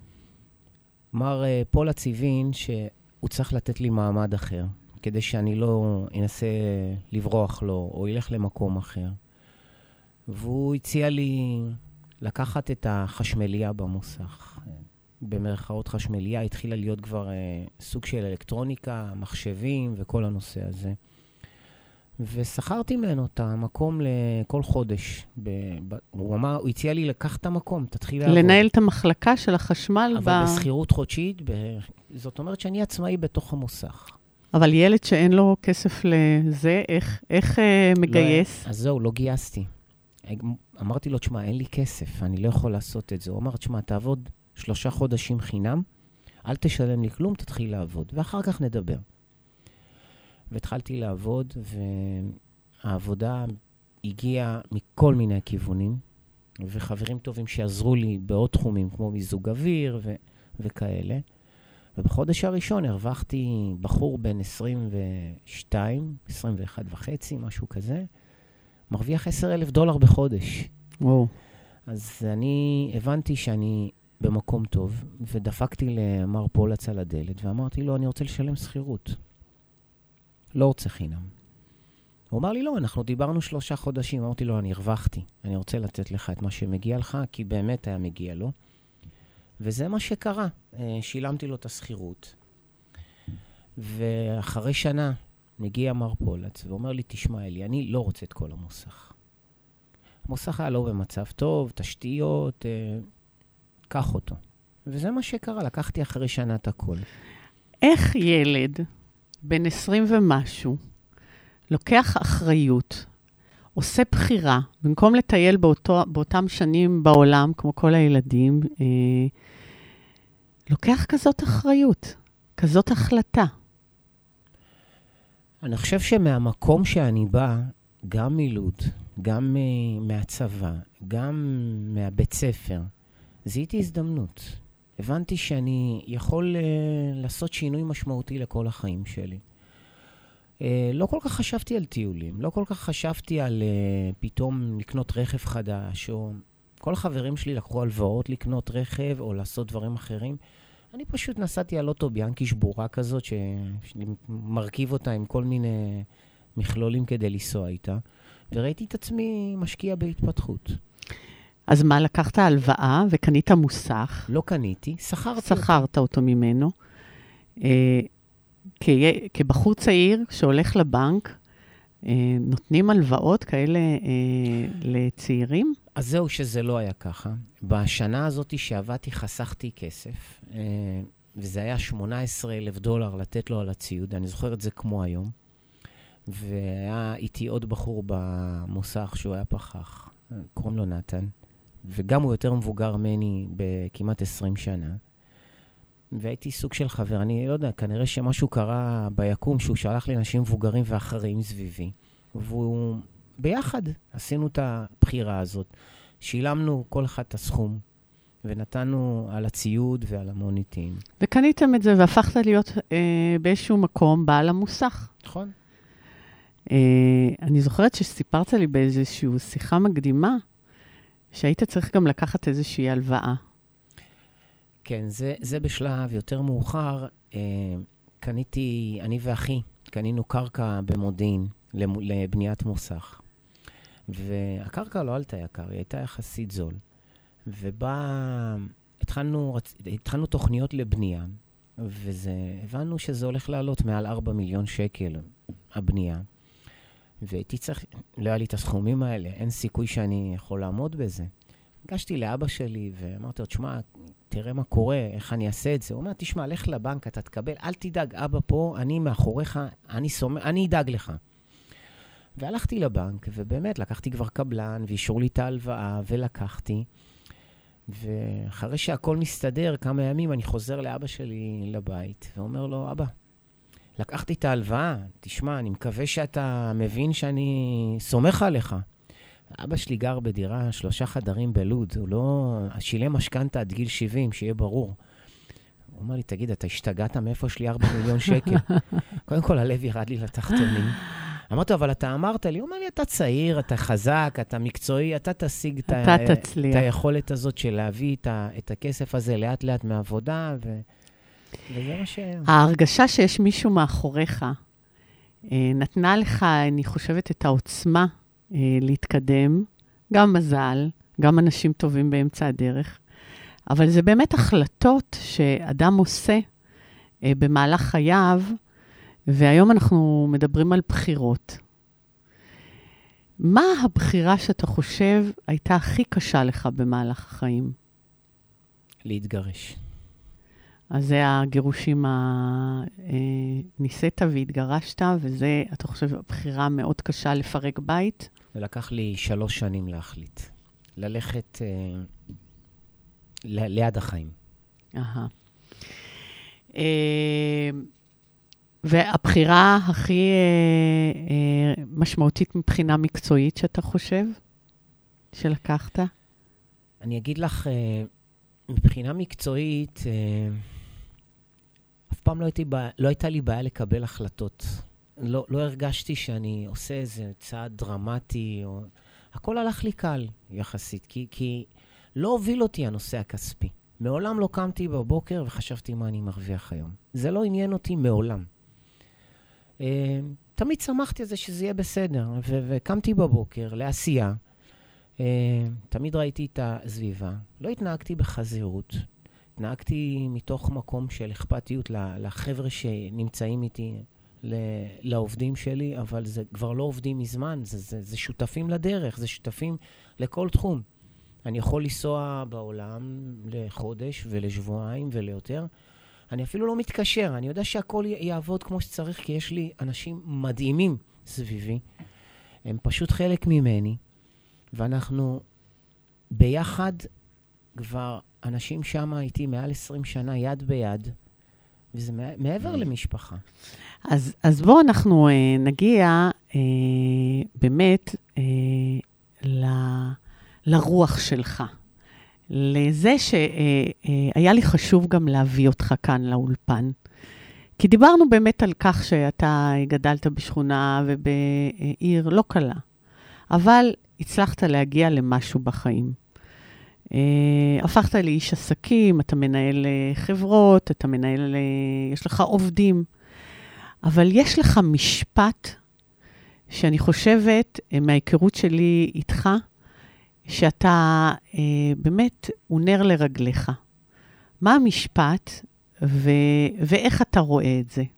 uh, פול הציבין שהוא צריך לתת לי מעמד אחר, כדי שאני לא אנסה לברוח לו או ילך למקום אחר. והוא הציע לי לקחת את החשמליה במוסך. במרכאות חשמליה התחילה להיות כבר uh, סוג של אלקטרוניקה, מחשבים וכל הנושא הזה. ושכרתי ממנו את המקום לכל חודש. ב- ב- הוא אמר, הוא הציע לי לקחת את המקום, תתחיל לעבוד. לנהל את המחלקה של החשמל. אבל ב... בסחירות חודשית, ב- זאת אומרת שאני עצמאי בתוך המוסך. אבל ילד שאין לו כסף לזה, איך, איך אה, מגייס? לא, אז זהו, לא גייסתי. אמרתי לו, תשמע, אין לי כסף, אני לא יכול לעשות את זה. הוא אמר, תשמע, תעבוד שלושה חודשים חינם, אל תשלם לי כלום, תתחיל לעבוד, ואחר כך נדבר. והתחלתי לעבוד, והעבודה הגיעה מכל מיני כיוונים, וחברים טובים שעזרו לי בעוד תחומים, כמו מיזוג אוויר ו- וכאלה. ובחודש הראשון הרווחתי בחור בין עשרים ושתיים, עשרים ואחת וחצי, משהו כזה, מרוויח עשרת אלפים דולר בחודש. וואו. אז אני הבנתי שאני במקום טוב, ודפקתי למר פולץ על הדלת, ואמרתי לו, אני רוצה לשלם שכירות. לא רוצה חינם. הוא אמר לי, לא, אנחנו דיברנו שלושה חודשים. אמרתי לו, אני הרווחתי. אני רוצה לתת לך את מה שמגיע לך, כי באמת היה מגיע לו. וזה מה שקרה. שילמתי לו את השכירות. ואחרי שנה מגיע מר פולץ, ואומר לי, תשמע אלי, אני לא רוצה את כל המוסך. המוסך היה לא במצב טוב, תשתיות, אה, קח אותו. וזה מה שקרה, לקחתי אחרי שנה את הכל. איך ילד בן עשרים ומשהו לוקח אחריות, עושה בחירה, במקום לטייל באותו, באותם שנים בעולם, כמו כל הילדים, אה, לוקח כזאת אחריות, כזאת החלטה? אני חושב שמהמקום שאני בא, גם מלוד, גם uh, מהצבא, גם מהבית ספר, זיהיתי הזדמנות. הבנתי שאני יכול uh, לעשות שינוי משמעותי לכל החיים שלי. Uh, לא כל כך חשבתי על טיולים, לא כל כך חשבתי על uh, פתאום לקנות רכב חדש, או כל החברים שלי לקחו הלוואות לקנות רכב או לעשות דברים אחרים. אני פשוט נסעתי על אוטו ביאנקי שבורה כזאת, שמרכיב אותה עם כל מיני מכלולים כדי לנסוע איתה, וראיתי את עצמי משקיע בהתפתחות. אז מה, לקחת הלוואה וקנית מוסך? לא קניתי, שכרתי. שכרת אותו ממנו. אה, כ- כבחור צעיר שהולך לבנק, אה, נותנים הלוואות כאלה אה, לצעירים? אז זהו שזה לא היה ככה. בשנה הזאת שעבדתי חסכתי כסף, אה, וזה היה שמונה עשרה אלף דולר לתת לו על הציוד, אני זוכר את זה כמו היום. והיה איתי עוד בחור במוסך שהוא היה פחח, קוראים לו נתן, וגם הוא יותר מבוגר ממני בכמעט עשרים שנה. והייתי סוג של חבר, אני לא יודע, כנראה שמשהו קרה ביקום שהוא שלח לי אנשים מבוגרים ואחרים סביבי. והוא ביחד עשינו את הבחירה הזאת. שילמנו כל אחד את הסכום, ונתנו על הציוד ועל המוניטין. וקניתם את זה והפכת להיות אה, באיזשהו מקום בעל המוסך. נכון. אה, אני זוכרת שסיפרת לי באיזושהי שיחה מקדימה, שהיית צריך גם לקחת איזושהי הלוואה. כן, זה, זה בשלב יותר מאוחר. אה, קניתי, אני ואחי, קנינו קרקע במודיעין לבניית מוסך. והקרקע לא עלתה יקר, היא הייתה יחסית זול. ובה התחלנו, התחלנו תוכניות לבנייה, וזה, הבנו שזה הולך לעלות מעל ארבעה מיליון שקל הבנייה. והייתי צריך, לא היה לי את הסכומים האלה, אין סיכוי שאני יכול לעמוד בזה. הגשתי לאבא שלי ואמרתי לו, תשמע, תראה מה קורה, איך אני אעשה את זה. הוא אומר, תשמע, לך לבנק, אתה תקבל, אל תדאג, אבא פה, אני מאחוריך, אני סומך, אני אדאג לך. והלכתי לבנק, ובאמת לקחתי כבר קבלן, ואישרו לי את ההלוואה, ולקחתי. ואחרי שהכל מסתדר, כמה ימים אני חוזר לאבא שלי לבית, ואומר לו, אבא, לקחתי את ההלוואה, תשמע, אני מקווה שאתה מבין שאני סומך עליך. אבא שלי גר בדירה, שלושה חדרים בלוד, הוא לא... שילם משכנתה עד גיל שבעים, שיהיה ברור. הוא אומר לי, תגיד, אתה השתגעת מאיפה שלי ארבעה מיליון שקל? קודם כל, הלב ירד לי לתחתונים. אמרתי, אבל אתה אמרת לי, הוא אומר לי, אתה צעיר, אתה חזק, אתה מקצועי, אתה תשיג את, ה... את היכולת הזאת של להביא את, ה... את הכסף הזה לאט לאט מעבודה, ו... וזה מה ש... ההרגשה שיש מישהו מאחוריך, נתנה לך, אני חושבת, את העוצמה להתקדם, גם מזל, גם אנשים טובים באמצע הדרך, אבל זה באמת החלטות שאדם עושה במהלך חייו, והיום אנחנו מדברים על בחירות. מה הבחירה שאתה חושב הייתה הכי קשה לך במהלך החיים? להתגרש. אז זה הגירושים ה... ניסית והתגרשת, וזה, אתה חושב, הבחירה מאוד קשה לפרק בית? זה לקח לי שלוש שנים להחליט. ללכת אה, ל- ליד החיים. אהה. אה, והבחירה הכי אה, אה, משמעותית מבחינה מקצועית שאתה חושב שלקחת? אני אגיד לך, אה, מבחינה מקצועית, אה, אף פעם לא, הייתי, לא הייתה לי בעיה לקבל החלטות. לא, לא הרגשתי שאני עושה איזה צעד דרמטי, או... הכל הלך לי קל יחסית, כי, כי לא הוביל אותי הנושא הכספי. מעולם לא קמתי בבוקר וחשבתי מה אני מרוויח היום. זה לא עניין אותי מעולם. Uh, תמיד שמחתי על זה שזה יהיה בסדר, ו- וקמתי בבוקר לעשייה. Uh, תמיד ראיתי את הסביבה. לא התנהגתי בחזירות. התנהגתי מתוך מקום של אכפתיות לחבר'ה שנמצאים איתי, לעובדים שלי, אבל זה כבר לא עובדים מזמן, זה, זה, זה שותפים לדרך, זה שותפים לכל תחום. אני יכול לנסוע בעולם לחודש ולשבועיים וליותר. אני אפילו לא מתקשר, אני יודע שהכל יעבוד כמו שצריך, כי יש לי אנשים מדהימים סביבי. הם פשוט חלק ממני, ואנחנו ביחד כבר אנשים שם איתי מעל עשרים שנה יד ביד, וזה מעבר למשפחה. אז, אז בואו אנחנו אה, נגיע אה, באמת אה, ל, לרוח שלך. לזה שהיה אה, לי חשוב גם להביא אותך כאן לאולפן. כי דיברנו באמת על כך שאתה גדלת בשכונה ובעיר לא קלה. אבל הצלחת להגיע למשהו בחיים. Uh, הפכת לאיש עסקים, אתה מנהל uh, חברות, אתה מנהל, uh, יש לך עובדים, אבל יש לך משפט שאני חושבת, uh, מההיכרות שלי איתך, שאתה uh, באמת הוא נר לרגליך. מה המשפט ו- ואיך אתה רואה את זה?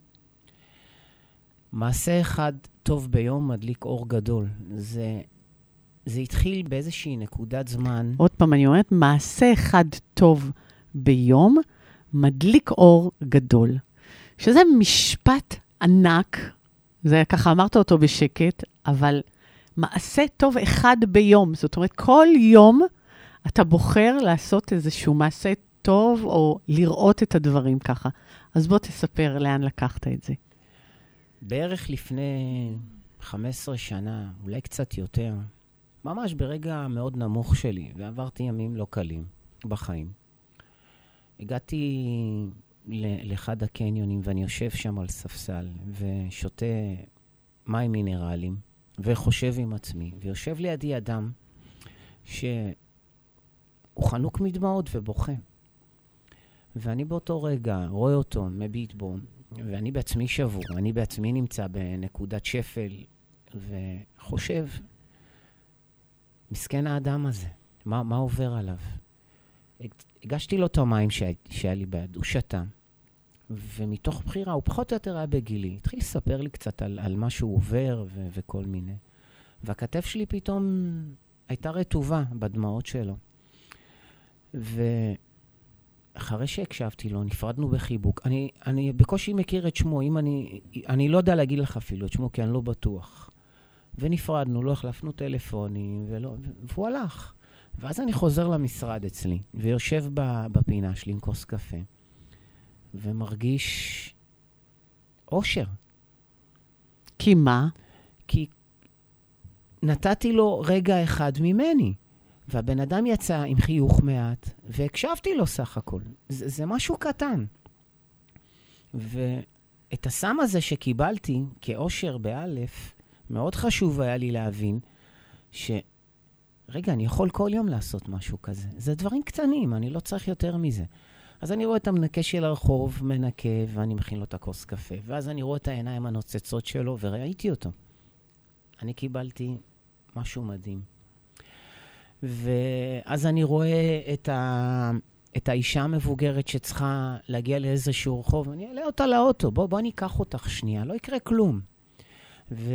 מעשה אחד טוב ביום מדליק אור גדול. זה... זה התחיל באיזושהי נקודת זמן. עוד פעם אני אומרת, מעשה אחד טוב ביום, מדליק אור גדול. שזה משפט ענק, זה ככה אמרת אותו בשקט, אבל מעשה טוב אחד ביום. זאת אומרת, כל יום אתה בוחר לעשות איזשהו מעשה טוב, או לראות את הדברים ככה. אז בוא תספר לאן לקחת את זה. בערך לפני חמש עשרה שנה, אולי קצת יותר, ממש ברגע מאוד נמוך שלי, ועברתי ימים לא קלים בחיים. הגעתי לאחד הקניונים, ואני יושב שם על ספסל, ושותה מים מינרלים, וחושב עם עצמי, ויושב לידי אדם שהוא חנוק מדמעות ובוכה. ואני באותו רגע רואה אותו, מביט בו, ואני בעצמי שבור, אני בעצמי נמצא בנקודת שפל, וחושב, מסכן האדם הזה, מה, מה עובר עליו? הגשתי לו את המים שהיה לי ביד, הוא שתה, ומתוך בחירה, הוא פחות או יותר היה בגילי, התחיל לספר לי קצת על, על מה שהוא עובר ו- וכל מיני. והכתף שלי פתאום הייתה רטובה בדמעות שלו. ואחרי שהקשבתי לו, נפרדנו בחיבוק. אני, אני בקושי מכיר את שמו, אם אני, אני לא יודע להגיד לך אפילו את שמו, כי אני לא בטוח. ונפרדנו, לא החלפנו טלפונים, ולא, והוא הלך. ואז אני חוזר למשרד אצלי, ויושב בפינה שלי עם כוס קפה, ומרגיש אושר. כי מה? כי נתתי לו רגע אחד ממני, והבן אדם יצא עם חיוך מעט, והקשבתי לו סך הכל. זה, זה משהו קטן. ואת הסם הזה שקיבלתי כאושר באלף, מאוד חשוב היה לי להבין ש... רגע, אני יכול כל יום לעשות משהו כזה. זה דברים קטנים, אני לא צריך יותר מזה. אז אני רואה את המנקה של הרחוב, מנקה, ואני מכין לו את הכוס קפה. ואז אני רואה את העיניים הנוצצות שלו, וראיתי אותו. אני קיבלתי משהו מדהים. ואז אני רואה את, ה... את האישה המבוגרת שצריכה להגיע לאיזשהו רחוב, אני אעלה אותה לאוטו, בוא, בוא ניקח אותך שנייה, לא יקרה כלום. ו...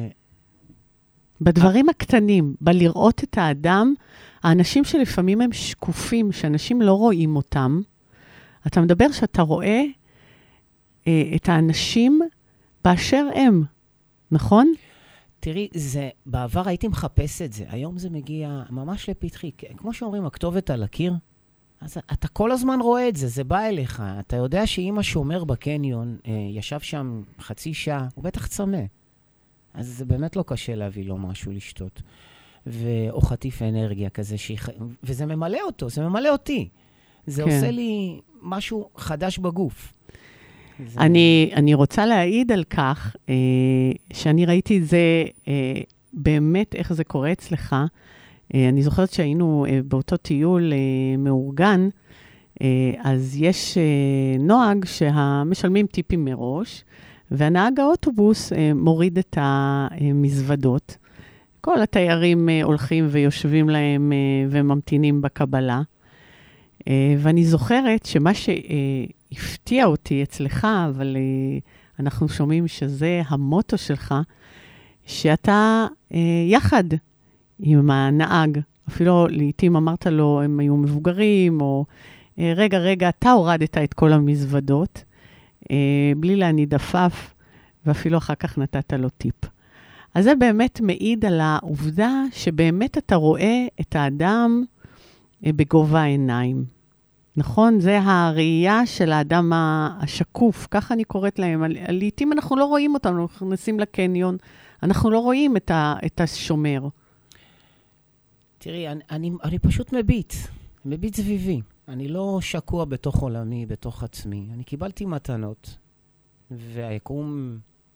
בדברים הקטנים, בלראות את האדם, האנשים שלפעמים הם שקופים, שאנשים לא רואים אותם, אתה מדבר שאתה רואה אה, את האנשים באשר הם, נכון? תראי, זה, בעבר הייתי מחפש את זה, היום זה מגיע ממש לפתחי. כמו שאומרים, הכתובת על הקיר, אז אתה כל הזמן רואה את זה, זה בא אליך. אתה יודע שאם השומר בקניון אה, ישב שם חצי שעה, הוא בטח צמא. אז זה באמת לא קשה להביא לו משהו לשתות. ו... או חטיף אנרגיה כזה, שיח... וזה ממלא אותו, זה ממלא אותי. זה כן. עושה לי משהו חדש בגוף. זה... אני, אני רוצה להעיד על כך, אה, שאני ראיתי את זה, אה, באמת איך זה קורה אצלך. אה, אני זוכרת שהיינו אה, באותו טיול אה, מאורגן, אה, אז יש אה, נוהג שהמשלמים טיפים מראש, והנהג האוטובוס אה, מוריד את המזוודות. כל התיירים אה, הולכים ויושבים להם אה, וממתינים בקבלה. אה, ואני זוכרת שמה שהפתיע אותי אצלך, אבל אה, אנחנו שומעים שזה המוטו שלך, שאתה אה, יחד עם הנהג, אפילו לעתים אמרת לו, הם היו מבוגרים, או אה, רגע, רגע, אתה הורדת את כל המזוודות, בלי להניד עפעף, ואפילו אחר כך נתת לו טיפ. אז זה באמת מעיד על העובדה שבאמת אתה רואה את האדם בגובה העיניים. נכון? זה הראייה של האדם השקוף, ככה אני קוראת להם. לעתים אנחנו לא רואים אותם, אנחנו נכנסים לקניון, אנחנו לא רואים את, ה, את השומר. תראי, אני, אני, אני פשוט מביט, מביט סביבי. אני לא שקוע בתוך עולמי, בתוך עצמי. אני קיבלתי מתנות, והיקום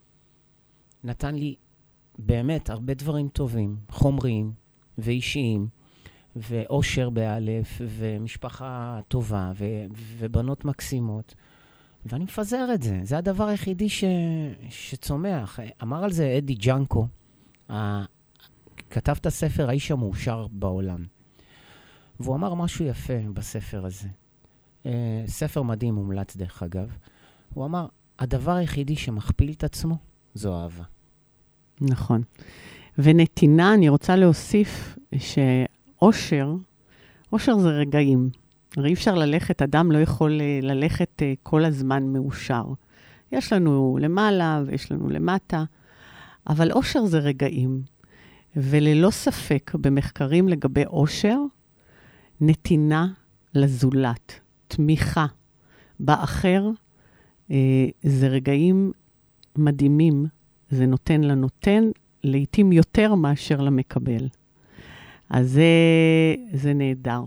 נתן לי באמת הרבה דברים טובים, חומריים ואישיים, ואושר באלף, ומשפחה טובה, ו- ובנות מקסימות. ואני מפזר את זה. זה הדבר היחידי ש- שצומח. אמר על זה אדי ג'אנקו, ה- כתב את הספר האיש המאושר בעולם. והוא אמר משהו יפה בספר הזה. ספר מדהים, מומלץ דרך אגב. הוא אמר, הדבר היחידי שמכפיל את עצמו, זו אהבה. נכון. ונתינה, אני רוצה להוסיף שאושר, אושר זה רגעים. הרי אפשר ללכת, אדם לא יכול ללכת כל הזמן מאושר. יש לנו למעלה ויש לנו למטה, אבל אושר זה רגעים. וללא ספק במחקרים לגבי אושר, נתינה לזולת, תמיכה באחר, אה, זה רגעים מדהימים, זה נותן לנותן, לעתים יותר מאשר למקבל. אז זה, זה נהדר.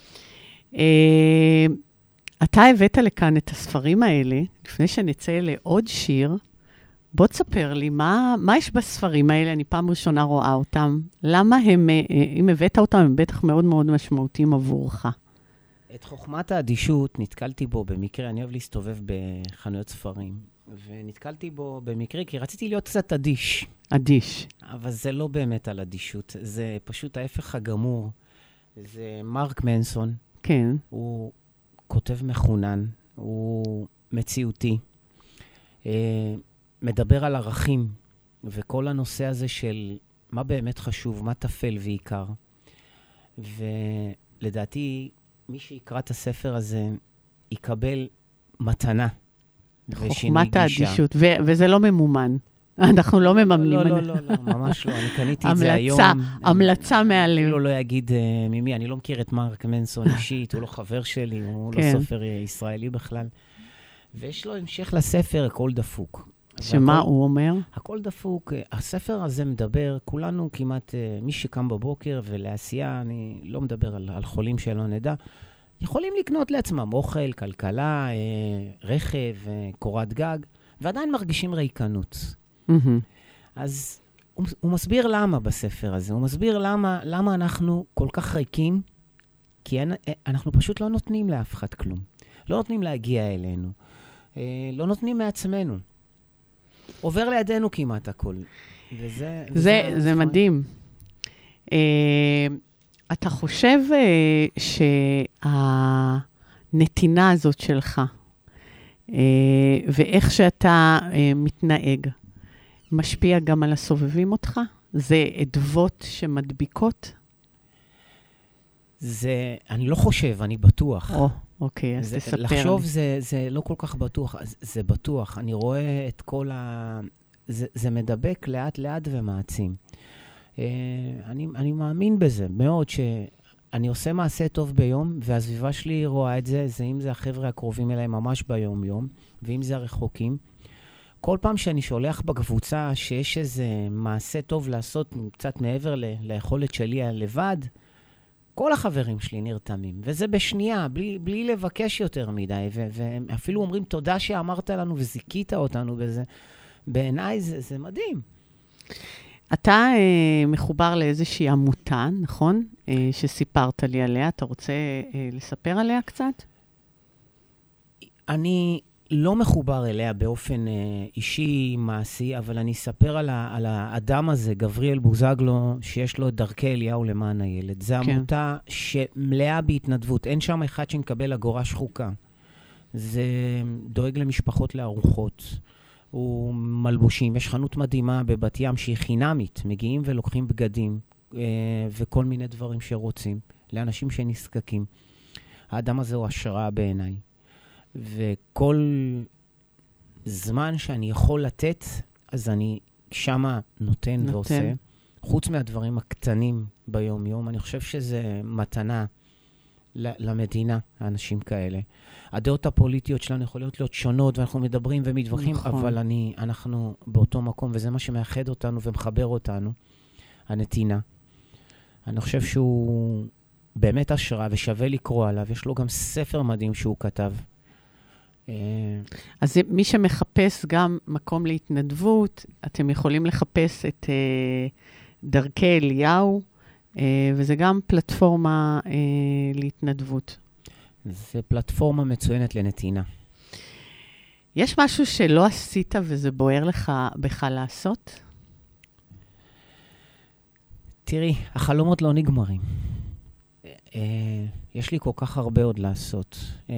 אה, אתה הבאת לכאן את הספרים האלה, לפני שנצא לעוד שיר, בוא תספר לי, מה, מה יש בספרים האלה? אני פעם ראשונה רואה אותם. למה הם, אם הבאת אותם, הם בטח מאוד מאוד משמעותיים עבורך. את חוכמת האדישות נתקלתי בו במקרה, אני אוהב להסתובב בחנויות ספרים, ונתקלתי בו במקרה, כי רציתי להיות קצת אדיש. אדיש. אבל זה לא באמת על אדישות, זה פשוט ההפך הגמור. זה מרק מנסון. כן. הוא כותב מחונן, הוא מציאותי. מדבר על ערכים, וכל הנושא הזה של מה באמת חשוב, מה תפל ועיקר. ולדעתי, מי שיקרא את הספר הזה, יקבל מתנה. חוכמת האדישות, ו- וזה לא ממומן. אנחנו לא מממנים. לא, לא, לא, לא, ממש לא. אני קניתי את זה היום. המלצה מהלב. אפילו לא יגיד ממי, אני לא מכיר את מרק מנסון אישית, הוא לא חבר שלי, הוא לא סופר ישראלי בכלל. ויש לו המשך לספר, הכל דפוק. שמה והכל, הוא אומר? הכל דפוק. הספר הזה מדבר, כולנו כמעט, מי שקם בבוקר ולעשייה, אני לא מדבר על, על חולים שלא נדע, יכולים לקנות לעצמם אוכל, כלכלה, רכב, קורת גג, ועדיין מרגישים ריקנות. אז הוא, הוא מסביר למה בספר הזה, הוא מסביר למה, למה אנחנו כל כך ריקים, כי אין, אנחנו פשוט לא נותנים לאף אחד כלום. לא נותנים להגיע אלינו. לא נותנים מעצמנו. עובר לידינו כמעט הכל. וזה... זה, וזה זה מדהים. אתה חושב שהנתינה הזאת שלך, ואיך שאתה מתנהג, משפיע גם על הסובבים אותך? זה עדבות שמדביקות? זה, אני לא חושב, אני בטוח. או, אוקיי, אז תספר. לחשוב זה, זה לא כל כך בטוח, זה בטוח. אני רואה את כל ה... זה, זה מדבק לאט לאט ומעצים. אני, אני מאמין בזה מאוד, שאני עושה מעשה טוב ביום, והסביבה שלי רואה את זה, זה אם זה החבר'ה הקרובים אליי ממש ביום יום, ואם זה הרחוקים. כל פעם שאני שולח בקבוצה שיש איזה מעשה טוב לעשות קצת מעבר ל- ליכולת שלי לבד, כל החברים שלי נרתמים, וזה בשנייה, בלי, בלי לבקש יותר מדי, ו- ואפילו אומרים תודה שאמרת לנו וזיקית אותנו בזה. בעיניי זה, זה מדהים. אתה אה, מחובר לאיזושהי עמותה, נכון? אה, שסיפרת לי עליה. אתה רוצה אה, לספר עליה קצת? אני לא מחובר אליה באופן אה, אישי, מעשי, אבל אני אספר על, ה- על האדם הזה, גבריאל בוזגלו, שיש לו את דרכי אליהו למען הילד. זו כן. עמותה שמלאה בהתנדבות. אין שם אחד שנקבל אגורה שחוקה. זה דואג למשפחות לארוחות. הוא מלבושים. יש חנות מדהימה בבת ים שהיא חינמית. מגיעים ולוקחים בגדים אה, וכל מיני דברים שרוצים. לאנשים שנזקקים. האדם הזה הוא השראה בעיניי. וכל זמן שאני יכול לתת, אז אני שמה נותן, נותן. ועושה. חוץ מהדברים הקטנים ביום-יום, אני חושב שזה מתנה למדינה, האנשים כאלה. הדעות הפוליטיות שלנו יכולות להיות שונות, ואנחנו מדברים ומתווכחים, נכון. אבל אני, אנחנו באותו מקום, וזה מה שמאחד אותנו ומחבר אותנו, הנתינה. אני חושב שהוא באמת השראה, ושווה לקרוא עליו. יש לו גם ספר מדהים שהוא כתב. אז מי שמחפש גם מקום להתנדבות, אתם יכולים לחפש את דרכי אליהו, וזה גם פלטפורמה להתנדבות. זה פלטפורמה מצוינת לנתינה. יש משהו שלא עשית וזה בוער לך בך לעשות? תראי, החלומות לא נגמרים. יש לי כל כך הרבה עוד לעשות.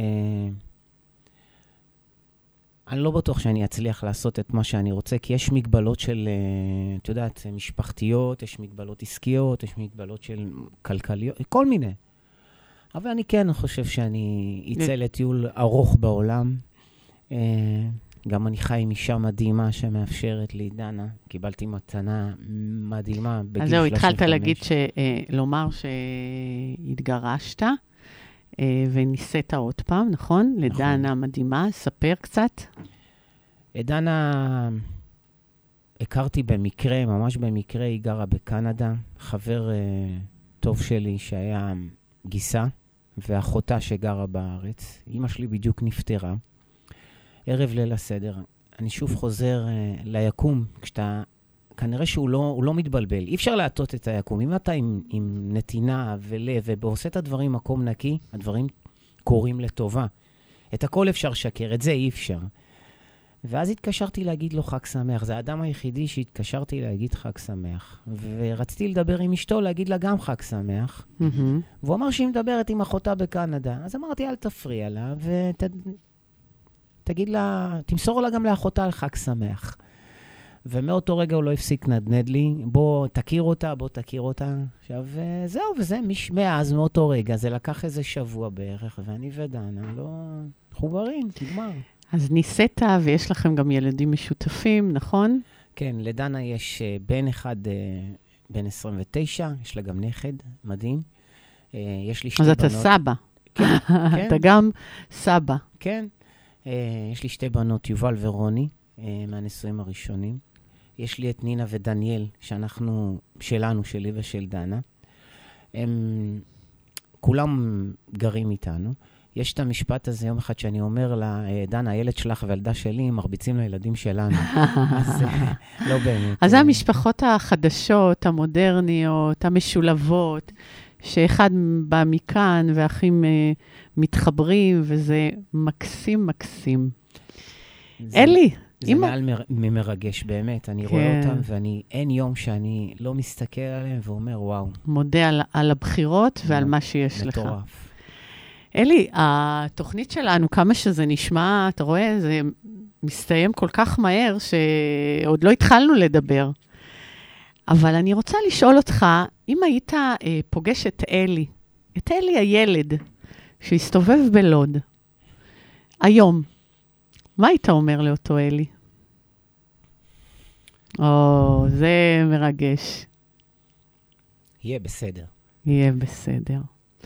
אני לא בטוח שאני אצליח לעשות את מה שאני רוצה, כי יש מגבלות של, את יודעת, משפחתיות, יש מגבלות עסקיות, יש מגבלות של כלכליות, כל מיני. אבל אני כן חושב שאני אצא לטיול ארוך בעולם. גם אני חי עם אישה מדהימה שמאפשרת לי, דנה. קיבלתי מתנה מדהימה בגיל אז זהו, התחלת להגיד, לומר שהתגרשת. וניסית עוד פעם, נכון? לדנה מדהימה, ספר קצת. דנה הכרתי במקרה, ממש במקרה, היא גרה בקנדה, חבר uh, טוב שלי שהיה גיסה, ואחותה שגרה בארץ. אמא שלי בדיוק נפטרה. ערב ליל הסדר. אני שוב חוזר uh, ליקום, כשאתה... כנראה שהוא לא, הוא לא מתבלבל. אי אפשר להטות את היקום. אם אתה עם, עם נתינה ולב, ועושה את הדברים מקום נקי, הדברים קורים לטובה. את הכל אפשר שקר, את זה אי אפשר. ואז התקשרתי להגיד לו חג שמח. זה האדם היחידי שהתקשרתי להגיד חג שמח. ורציתי לדבר עם אשתו, להגיד לה גם חג שמח. Mm-hmm. והוא אמר שהיא מדברת עם אחותה בקנדה. אז אמרתי, אל תפריע לה, ותגיד לה, תמסור לה גם לאחותה על חג שמח. ומאותו רגע הוא לא הפסיק נדנד לי, בוא תכיר אותה, בוא תכיר אותה. עכשיו, זהו, וזה מאז, מאותו רגע, זה לקח איזה שבוע בערך, ואני ודנה לא חוברים, נגמר. אז ניסית, ויש לכם גם ילדים משותפים, נכון? כן, לדנה יש בן אחד, בן עשרים ותשע, יש לה גם נכד, מדהים. יש לי שתי אז בנות. אתה סבא. כן, כן. אתה גם סבא. כן. יש לי שתי בנות, יובל ורוני. מהנישואים הראשונים. יש לי את נינה ודניאל, שאנחנו, שלנו, שלי ושל דנה. הם כולם גרים איתנו. יש את המשפט הזה יום אחד שאני אומר לה, דנה, הילד שלך וילדה שלי מרביצים לילדים שלנו. אז לא באמת. אז זה המשפחות החדשות, המודרניות, המשולבות, שאחד בא מכאן ואחים מתחברים, וזה מקסים מקסים. אלי, זה מעל ממרגש באמת, אני רואה אותם ואני, אין יום שאני לא מסתכל עליהם ואומר וואו. מודה על, על הבחירות ועל מה שיש לך. מטורף. אלי, התוכנית שלנו, כמה שזה נשמע, אתה רואה, זה מסתיים כל כך מהר שעוד לא התחלנו לדבר. אבל אני רוצה לשאול אותך, אם היית אה, פוגש את אלי, את אלי הילד שהסתובב בלוד, היום, מה היית אומר לאותו אלי? או, זה מרגש. יהיה בסדר. יהיה בסדר.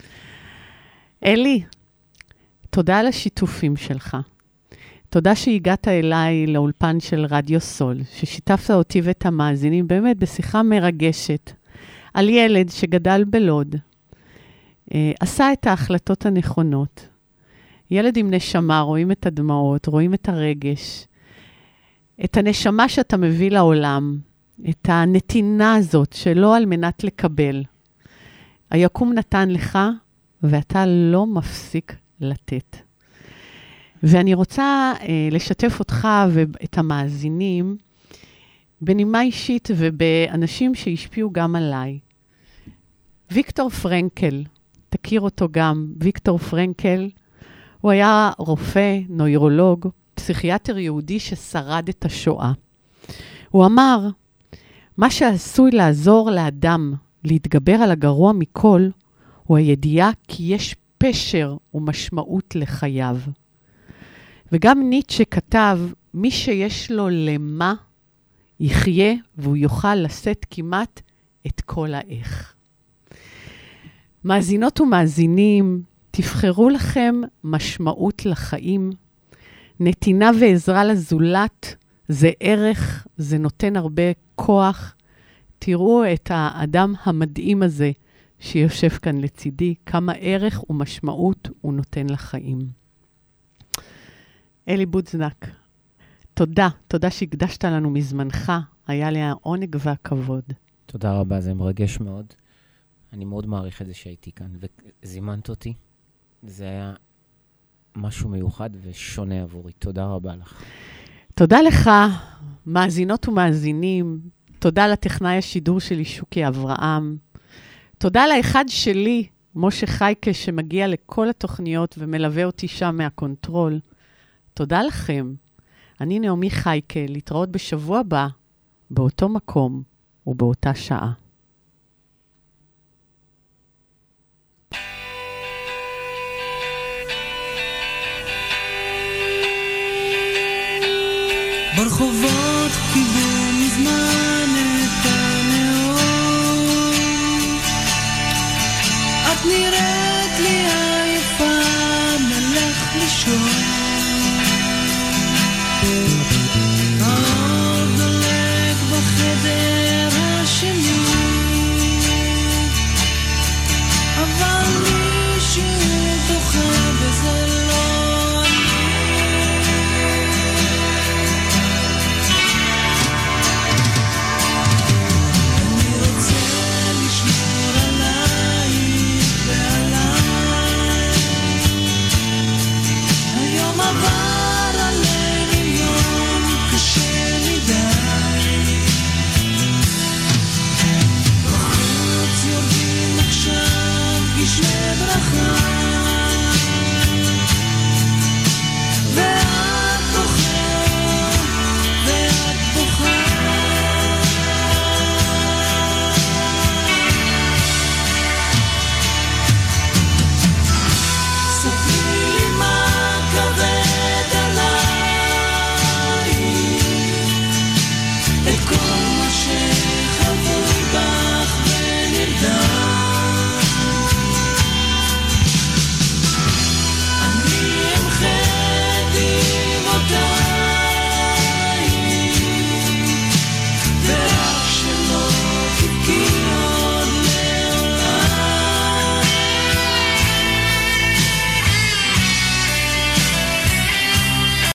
אלי, תודה על השיתופים שלך. תודה שהגעת אליי לאולפן של רדיו סול, ששיתפת אותי ואת המאזינים באמת בשיחה מרגשת, על ילד שגדל בלוד, אה, עשה את ההחלטות הנכונות. ילד עם נשמה, רואים את הדמעות, רואים את הרגש, את הנשמה שאתה מביא לעולם, את הנתינה הזאת שלא על מנת לקבל. היקום נתן לך, ואתה לא מפסיק לתת. ואני רוצה אה, לשתף אותך ואת המאזינים בנימה אישית ובאנשים שהשפיעו גם עליי. ויקטור פרנקל, תכיר אותו גם, ויקטור פרנקל, הוא היה רופא, נוירולוג, פסיכיאטר יהודי ששרד את השואה. הוא אמר, מה שעשוי לעזור לאדם להתגבר על הגרוע מכל, הוא הידיעה כי יש פשר ומשמעות לחייו. וגם ניטשה כתב, מי שיש לו למה, יחיה והוא יוכל לשאת כמעט את כל האיך. מאזינות ומאזינים, תבחרו לכם משמעות לחיים. נתינה ועזרה לזולת, זה ערך, זה נותן הרבה כוח. תראו את האדם המדהים הזה שיושב כאן לצידי, כמה ערך ומשמעות הוא נותן לחיים. אלי בודזנק, תודה, תודה שהקדשת לנו מזמנך, היה לי העונג והכבוד. תודה רבה, זה מרגש מאוד. אני מאוד מעריך את זה שהייתי כאן, וזימנת אותי. זה היה משהו מיוחד ושונה עבורי. תודה רבה לך. תודה לך, מאזינות ומאזינים. תודה לטכנאי השידור שלי, שוקי אברהם. תודה לאחד שלי, משה חייקה, שמגיע לכל התוכניות ומלווה אותי שם מהקונטרול. תודה לכם. אני נעמי חייקה, להתראות בשבוע הבא, באותו מקום ובאותה שעה. ברחובות קיבלו מזמן את הנאור, את נראית לי עייפה, נלך לישון.